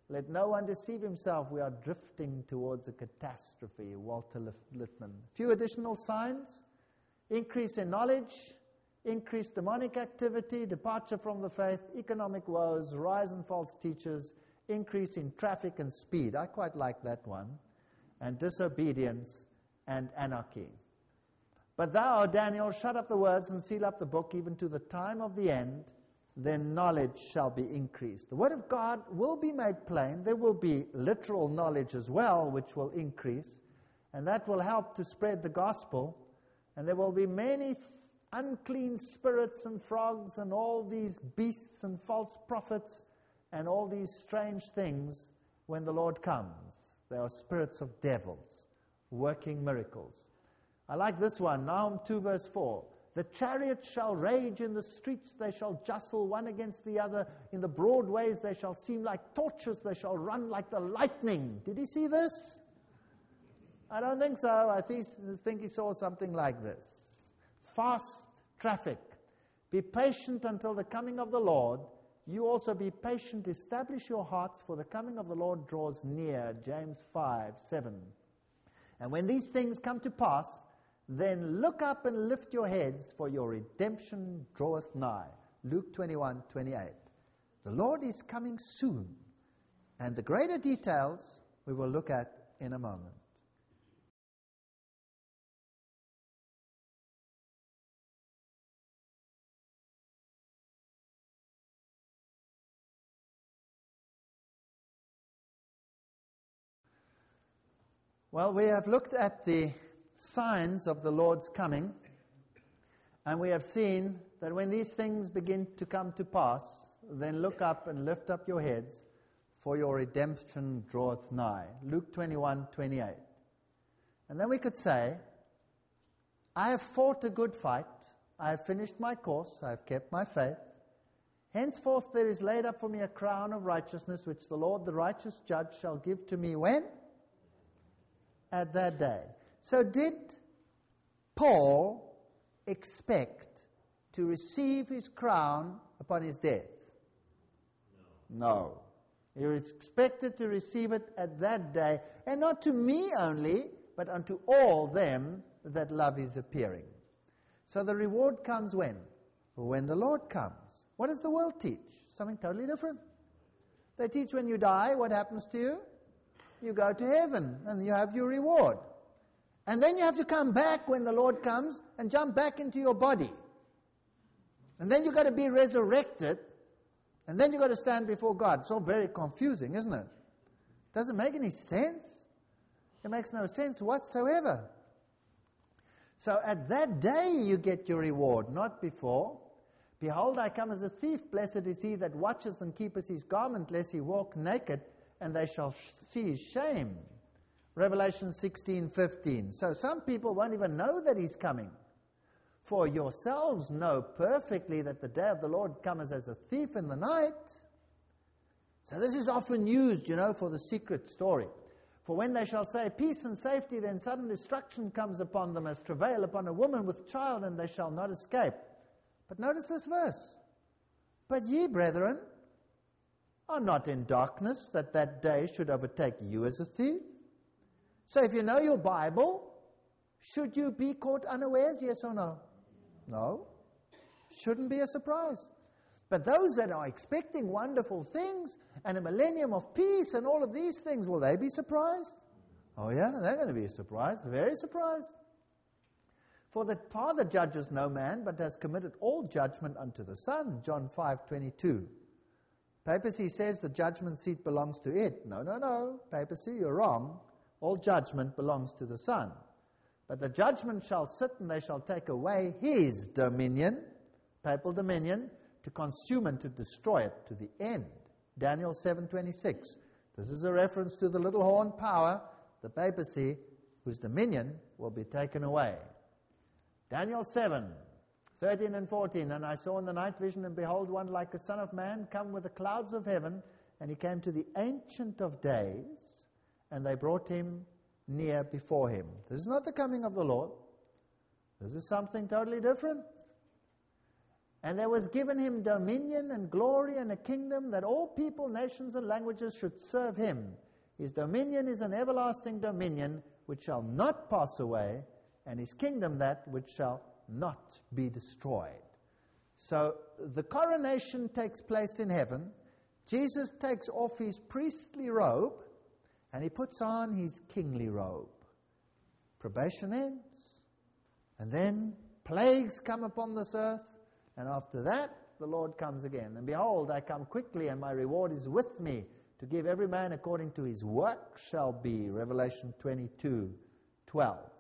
Speaker 1: Let no one deceive himself. We are drifting towards a catastrophe. Walter Lippmann. A few additional signs. Increase in knowledge, increased demonic activity, departure from the faith, economic woes, rise in false teachers, increase in traffic and speed. I quite like that one. And disobedience and anarchy. But thou, Daniel, shut up the words and seal up the book even to the time of the end. Then knowledge shall be increased. The word of God will be made plain. There will be literal knowledge as well, which will increase. And that will help to spread the gospel. And there will be many unclean spirits and frogs and all these beasts and false prophets and all these strange things when the Lord comes. They are spirits of devils working miracles. I like this one, Nahum two verse four. The chariots shall rage in the streets, they shall jostle one against the other. In the broad ways they shall seem like torches, they shall run like the lightning. Did he see this? I don't think so. I think, think he saw something like this. Fast traffic. Be patient until the coming of the Lord. You also be patient, establish your hearts, for the coming of the Lord draws near. James five seven. And when these things come to pass, then look up and lift your heads, for your redemption draweth nigh. Luke twenty-one twenty-eight. The Lord is coming soon, and the greater details we will look at in a moment. Well, we have looked at the signs of the Lord's coming, and we have seen that when these things begin to come to pass, then look up and lift up your heads, for your redemption draweth nigh. Luke twenty-one twenty-eight. And then we could say, I have fought a good fight, I have finished my course, I have kept my faith. Henceforth there is laid up for me a crown of righteousness, which the Lord, the righteous judge, shall give to me when? At that day. So did Paul expect to receive his crown upon his death? No. No. He expected to receive it at that day, and not to me only, but unto all them that love his appearing. So the reward comes when? When the Lord comes. What does the world teach? Something totally different. They teach when you die, what happens to you? You go to heaven, and you have your reward. And then you have to come back when the Lord comes and jump back into your body. And then you've got to be resurrected. And then you've got to stand before God. It's all very confusing, isn't it? Doesn't make any sense. It makes no sense whatsoever. So at that day you get your reward, not before. Behold, I come as a thief. Blessed is he that watches and keepeth his garment, lest he walk naked, and they shall see his shame. Revelation sixteen fifteen. So some people won't even know that he's coming. For yourselves know perfectly that the day of the Lord comes as a thief in the night. So this is often used, you know, for the secret story. For when they shall say peace and safety, then sudden destruction comes upon them as travail upon a woman with child, and they shall not escape. But notice this verse. But ye, brethren, are not in darkness, that that day should overtake you as a thief. So if you know your Bible, should you be caught unawares, yes or no? No. Shouldn't be a surprise. But those that are expecting wonderful things and a millennium of peace and all of these things, will they be surprised? Oh yeah, they're going to be surprised, very surprised. For the Father judges no man, but has committed all judgment unto the Son, John five twenty-two. Papacy says the judgment seat belongs to it. No, no, no. Papacy, you're wrong. All judgment belongs to the Son. But the judgment shall sit, and they shall take away his dominion, papal dominion, to consume and to destroy it to the end. Daniel seven twenty-six. This is a reference to the little horn power, the papacy, whose dominion will be taken away. Daniel seven thirteen and fourteen. And I saw in the night vision, and behold, one like a son of man come with the clouds of heaven, and he came to the Ancient of Days, and they brought him near before him. This is not the coming of the Lord. This is something totally different. And there was given him dominion and glory and a kingdom that all people, nations, and languages should serve him. His dominion is an everlasting dominion which shall not pass away, and his kingdom that which shall not be destroyed. So the coronation takes place in heaven. Jesus takes off his priestly robe, and he puts on his kingly robe. Probation ends, and then plagues come upon this earth, and after that, the Lord comes again. And behold, I come quickly, and my reward is with me, to give every man according to his work shall be. Revelation twenty-two twelve.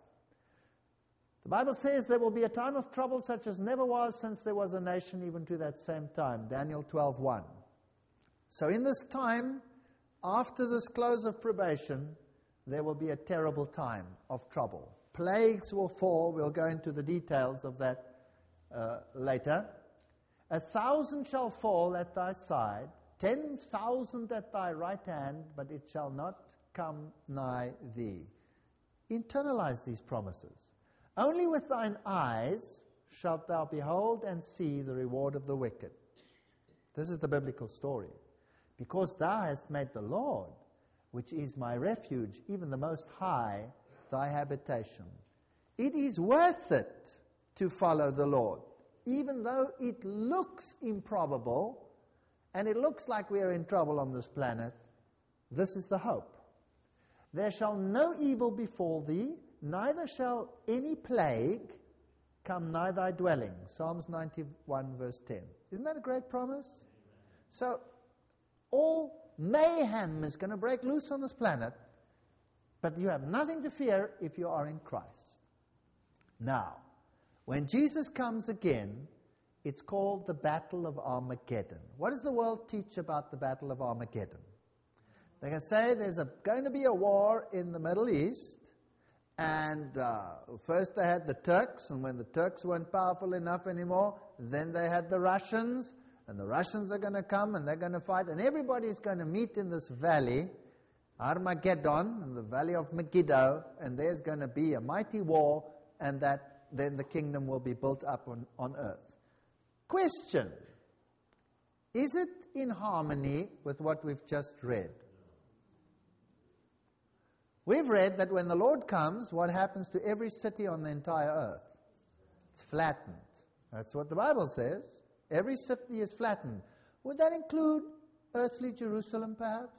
Speaker 1: The Bible says there will be a time of trouble such as never was since there was a nation, even to that same time. Daniel twelve one. So in this time, after this close of probation, there will be a terrible time of trouble. Plagues will fall. We'll go into the details of that uh, later. A thousand shall fall at thy side, ten thousand at thy right hand, but it shall not come nigh thee. Internalize these promises. Only with thine eyes shalt thou behold and see the reward of the wicked. This is the biblical story. Because thou hast made the Lord, which is my refuge, even the Most High, thy habitation. It is worth it to follow the Lord, even though it looks improbable, and it looks like we are in trouble on this planet. This is the hope. There shall no evil befall thee, neither shall any plague come nigh thy dwelling. Psalms ninety-one verse ten. Isn't that a great promise? So, all mayhem is going to break loose on this planet, but you have nothing to fear if you are in Christ. Now, when Jesus comes again, it's called the Battle of Armageddon. What does the world teach about the Battle of Armageddon? They can say there's a, going to be a war in the Middle East, and uh, first they had the Turks, and when the Turks weren't powerful enough anymore, then they had the Russians, and the Russians are going to come, and they're going to fight, and everybody's going to meet in this valley, Armageddon, in the valley of Megiddo, and there's going to be a mighty war, and that then the kingdom will be built up on, on earth. Question: is it in harmony with what we've just read? We've read that when the Lord comes, what happens to every city on the entire earth? It's flattened. That's what the Bible says. Every city is flattened. Would that include earthly Jerusalem, perhaps?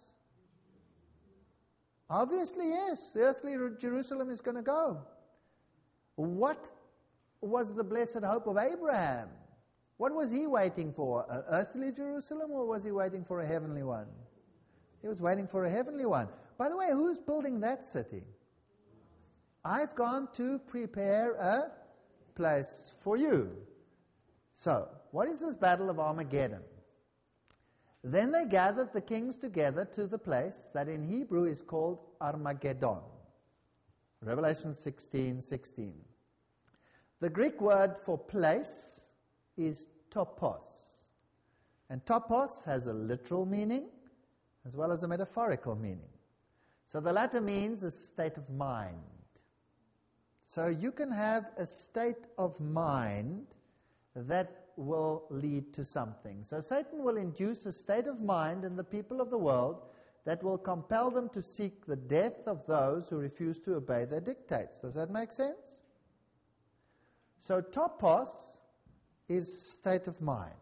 Speaker 1: Obviously, yes. The earthly Jerusalem is going to go. What was the blessed hope of Abraham? What was he waiting for? An earthly Jerusalem, or was he waiting for a heavenly one? He was waiting for a heavenly one. By the way, who's building that city? I've gone to prepare a place for you. So, what is this battle of Armageddon? Then they gathered the kings together to the place that in Hebrew is called Armageddon. Revelation sixteen sixteen. The Greek word for place is topos. And topos has a literal meaning as well as a metaphorical meaning. So the latter means a state of mind. So you can have a state of mind that will lead to something. So Satan will induce a state of mind in the people of the world that will compel them to seek the death of those who refuse to obey their dictates. Does that make sense? So topos is state of mind.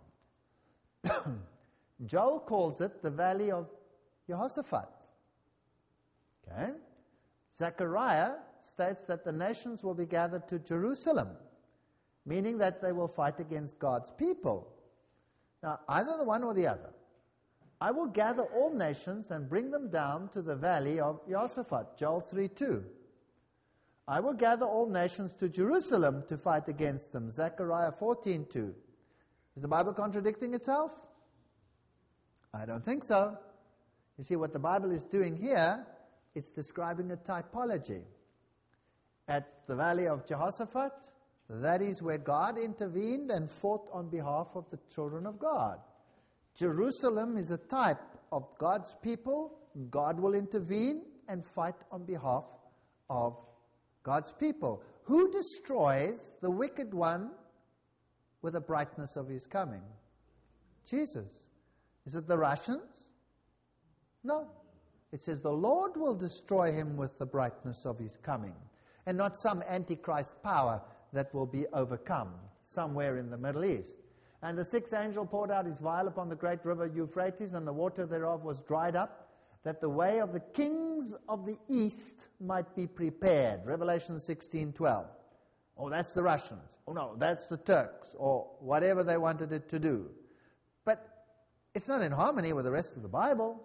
Speaker 1: Joel calls it the valley of Jehoshaphat. Okay? Zechariah states that the nations will be gathered to Jerusalem, meaning that they will fight against God's people. Now, either the one or the other. I will gather all nations and bring them down to the valley of Jehoshaphat, Joel three two. I will gather all nations to Jerusalem to fight against them, Zechariah fourteen two. Is the Bible contradicting itself? I don't think so. You see, what the Bible is doing here, it's describing a typology. At the valley of Jehoshaphat, that is where God intervened and fought on behalf of the children of God. Jerusalem is a type of God's people. God will intervene and fight on behalf of God's people. Who destroys the wicked one with the brightness of his coming? Jesus. Is it the Russians? No. It says the Lord will destroy him with the brightness of his coming, and not some antichrist power that will be overcome somewhere in the Middle East. And the sixth angel poured out his vial upon the great river Euphrates, and the water thereof was dried up, that the way of the kings of the east might be prepared. Revelation sixteen twelve. Oh, that's the Russians. Oh, no, that's the Turks, or whatever they wanted it to do. But it's not in harmony with the rest of the Bible.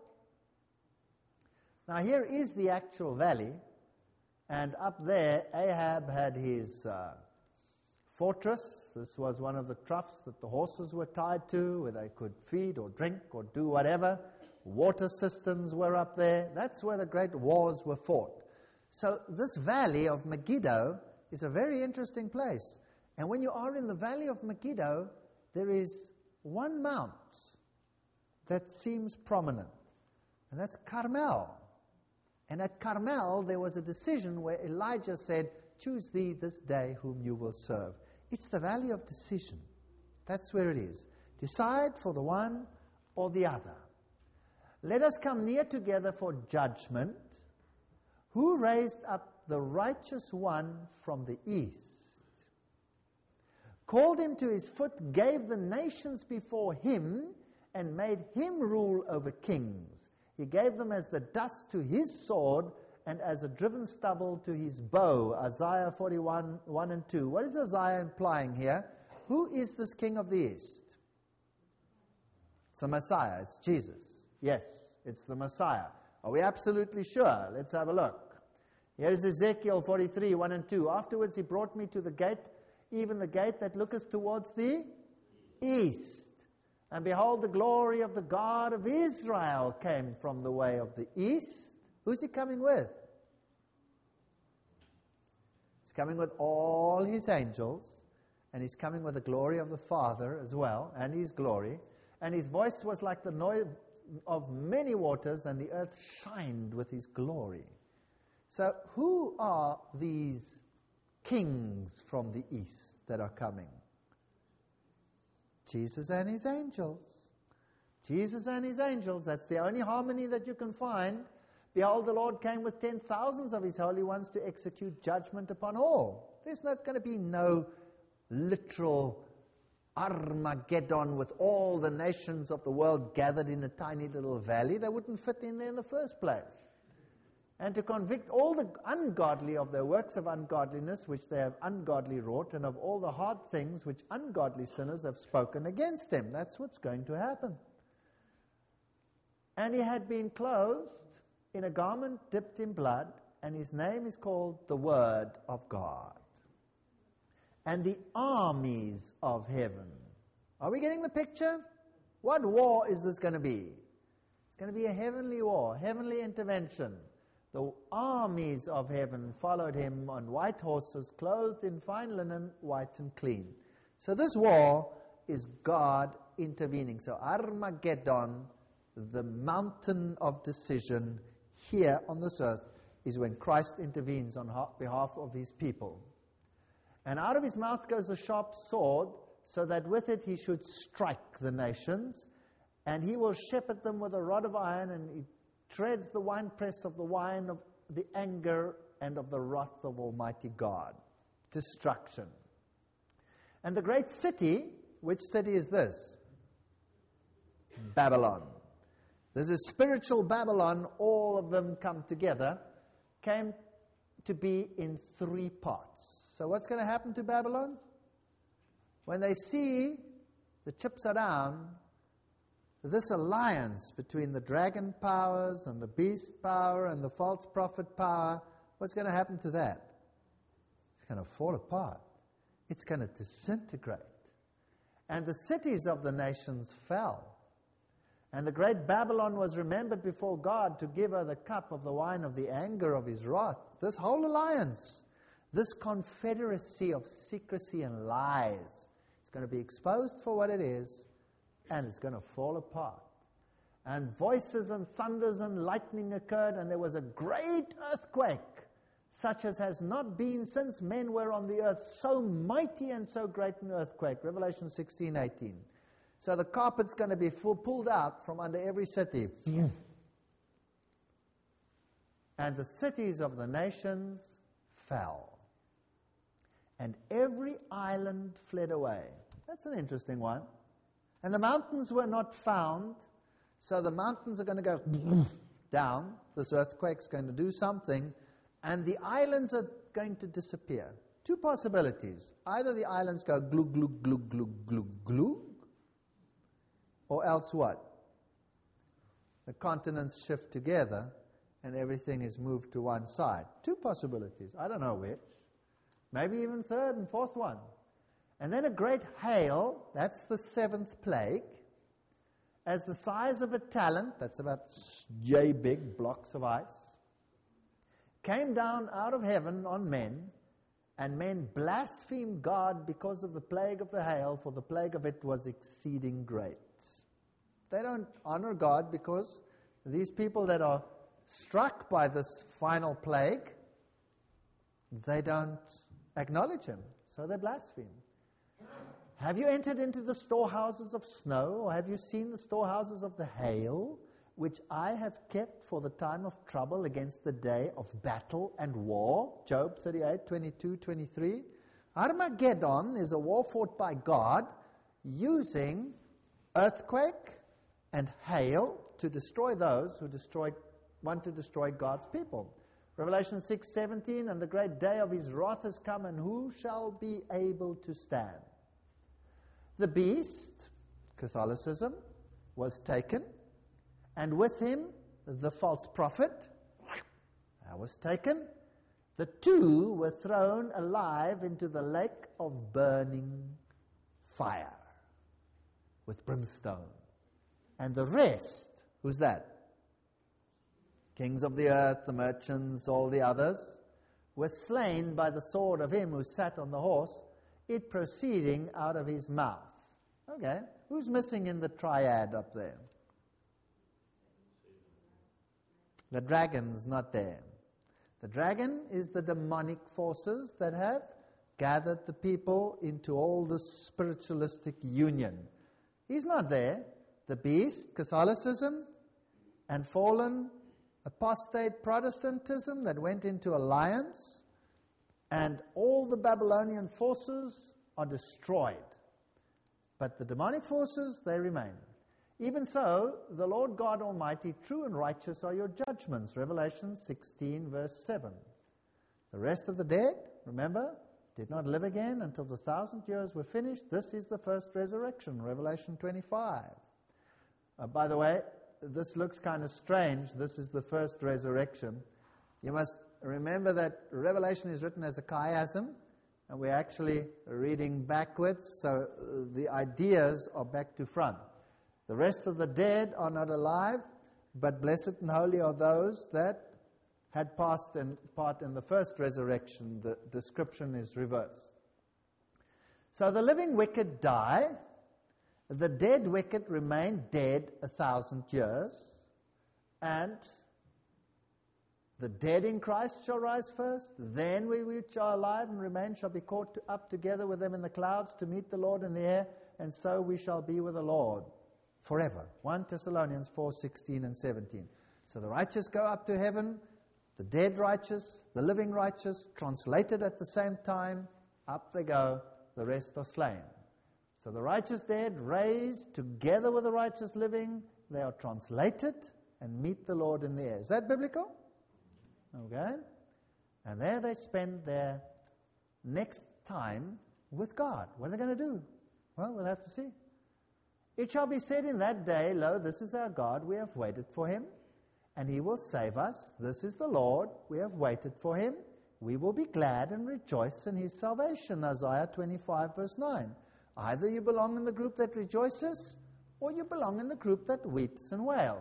Speaker 1: Now, here is the actual valley, and up there, Ahab had his uh, fortress. This was one of the troughs that the horses were tied to, where they could feed or drink or do whatever. Water cisterns were up there. That's where the great wars were fought. So this valley of Megiddo is a very interesting place. And when you are in the valley of Megiddo, there is one mount that seems prominent, and that's Carmel. And at Carmel, there was a decision where Elijah said, choose thee this day whom you will serve. It's the valley of decision. That's where it is. Decide for the one or the other. Let us come near together for judgment. Who raised up the righteous one from the east? Called him to his foot, gave the nations before him, and made him rule over kings. He gave them as the dust to his sword, and as a driven stubble to his bow. Isaiah forty-one, one and two. What is Isaiah implying here? Who is this king of the east? It's the Messiah. It's Jesus. Yes, it's the Messiah. Are we absolutely sure? Let's have a look. Here is Ezekiel forty-three, one and two. Afterwards he brought me to the gate, even the gate that looketh towards the east. And behold, the glory of the God of Israel came from the way of the east. Who's he coming with? He's coming with all his angels, and he's coming with the glory of the Father as well, and his glory. And his voice was like the noise of many waters, and the earth shined with his glory. So who are these kings from the east that are coming? Jesus and his angels. Jesus and his angels. That's the only harmony that you can find. Behold, the Lord came with ten thousands of his holy ones to execute judgment upon all. There's not going to be no literal Armageddon with all the nations of the world gathered in a tiny little valley. They wouldn't fit in there in the first place. And to convict all the ungodly of their works of ungodliness which they have ungodly wrought, and of all the hard things which ungodly sinners have spoken against them. That's what's going to happen. And he had been clothed in a garment dipped in blood, and his name is called the Word of God. And the armies of heaven. Are we getting the picture? What war is this going to be? It's going to be a heavenly war, heavenly intervention. The armies of heaven followed him on white horses, clothed in fine linen, white and clean. So this war is God intervening. So Armageddon, the mountain of decision here on this earth, is when Christ intervenes on behalf of his people. And out of his mouth goes a sharp sword, so that with it he should strike the nations, and he will shepherd them with a rod of iron, and he treads the winepress of the wine of the anger and of the wrath of Almighty God. Destruction. And the great city, which city is this? Babylon. This is spiritual Babylon, all of them come together, came to be in three parts. So what's going to happen to Babylon? When they see the chips are down, this alliance between the dragon powers and the beast power and the false prophet power, what's going to happen to that? It's going to fall apart. It's going to disintegrate. And the cities of the nations fell. And the great Babylon was remembered before God to give her the cup of the wine of the anger of his wrath. This whole alliance, this confederacy of secrecy and lies, is going to be exposed for what it is, and it's going to fall apart. And voices and thunders and lightning occurred, and there was a great earthquake, such as has not been since men were on the earth, so mighty and so great an earthquake. Revelation sixteen eighteen. So the carpet's going to be full, pulled out from under every city. And the cities of the nations fell. And every island fled away. That's an interesting one. And the mountains were not found, so the mountains are going to go down. This earthquake's going to do something, and the islands are going to disappear. Two possibilities. Either the islands go glug, glug, glug, glug, glug, glug, or else what? The continents shift together, and everything is moved to one side. Two possibilities. I don't know which. Maybe even third and fourth one. And then a great hail, that's the seventh plague, as the size of a talent, that's about yay big blocks of ice, came down out of heaven on men, and men blasphemed God because of the plague of the hail, for the plague of it was exceeding great. They don't honor God because these people that are struck by this final plague, they don't acknowledge Him, so they blaspheme. Have you entered into the storehouses of snow, or have you seen the storehouses of the hail, which I have kept for the time of trouble against the day of battle and war? Job thirty-eight, twenty-two, twenty-three. Armageddon is a war fought by God using earthquake and hail to destroy those who destroy, want to destroy God's people. Revelation six seventeen, and the great day of His wrath has come, and who shall be able to stand? The beast, Catholicism, was taken, and with him the false prophet that was taken. The two were thrown alive into the lake of burning fire with brimstone. And the rest, who's that? Kings of the earth, the merchants, all the others, were slain by the sword of him who sat on the horse, it proceeding out of his mouth. Okay, who's missing in the triad up there? The dragon's not there. The dragon is the demonic forces that have gathered the people into all this spiritualistic union. He's not there. The beast, Catholicism, and fallen apostate Protestantism that went into alliance, and all the Babylonian forces are destroyed. But the demonic forces, they remain. Even so, the Lord God Almighty, true and righteous are your judgments. Revelation sixteen, verse seven. The rest of the dead, remember, did not live again until the thousand years were finished. This is the first resurrection. Revelation twenty-five. Uh, by the way, this looks kind of strange. This is the first resurrection. You must remember that Revelation is written as a chiasm, and we're actually reading backwards, so the ideas are back to front. The rest of the dead are not alive, but blessed and holy are those that had passed in part in the first resurrection. The description is reversed. So the living wicked die, the dead wicked remain dead a thousand years, and the dead in Christ shall rise first, then we which are alive and remain shall be caught up together with them in the clouds to meet the Lord in the air, and so we shall be with the Lord forever. First Thessalonians four, sixteen and seventeen. So the righteous go up to heaven, the dead righteous, the living righteous, translated at the same time, up they go, the rest are slain. So the righteous dead raised together with the righteous living, they are translated and meet the Lord in the air. Is that biblical? Okay. And there they spend their next time with God. What are they going to do? Well, we'll have to see. It shall be said in that day, lo, this is our God, we have waited for him, and he will save us. This is the Lord, we have waited for him. We will be glad and rejoice in his salvation. Isaiah twenty-five, verse nine. Either you belong in the group that rejoices, or you belong in the group that weeps and wails.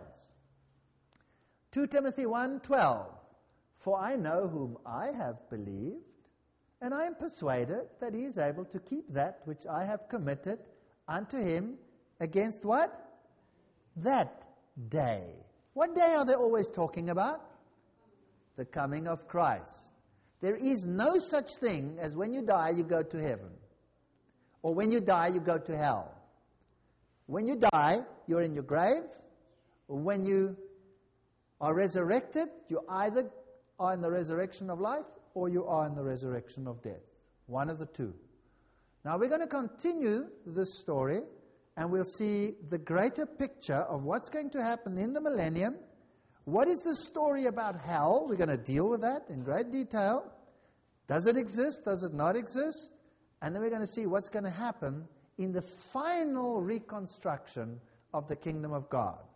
Speaker 1: Second Timothy one, twelve. For I know whom I have believed, and I am persuaded that he is able to keep that which I have committed unto him against what? That day. What day are they always talking about? The coming of Christ. There is no such thing as when you die, you go to heaven. Or when you die, you go to hell. When you die, you're in your grave. When you are resurrected, you either are in the resurrection of life or you are in the resurrection of death. One of the two. Now we're going to continue this story and we'll see the greater picture of what's going to happen in the millennium. What is the story about hell? We're going to deal with that in great detail. Does it exist? Does it not exist? And then we're going to see what's going to happen in the final reconstruction of the kingdom of God.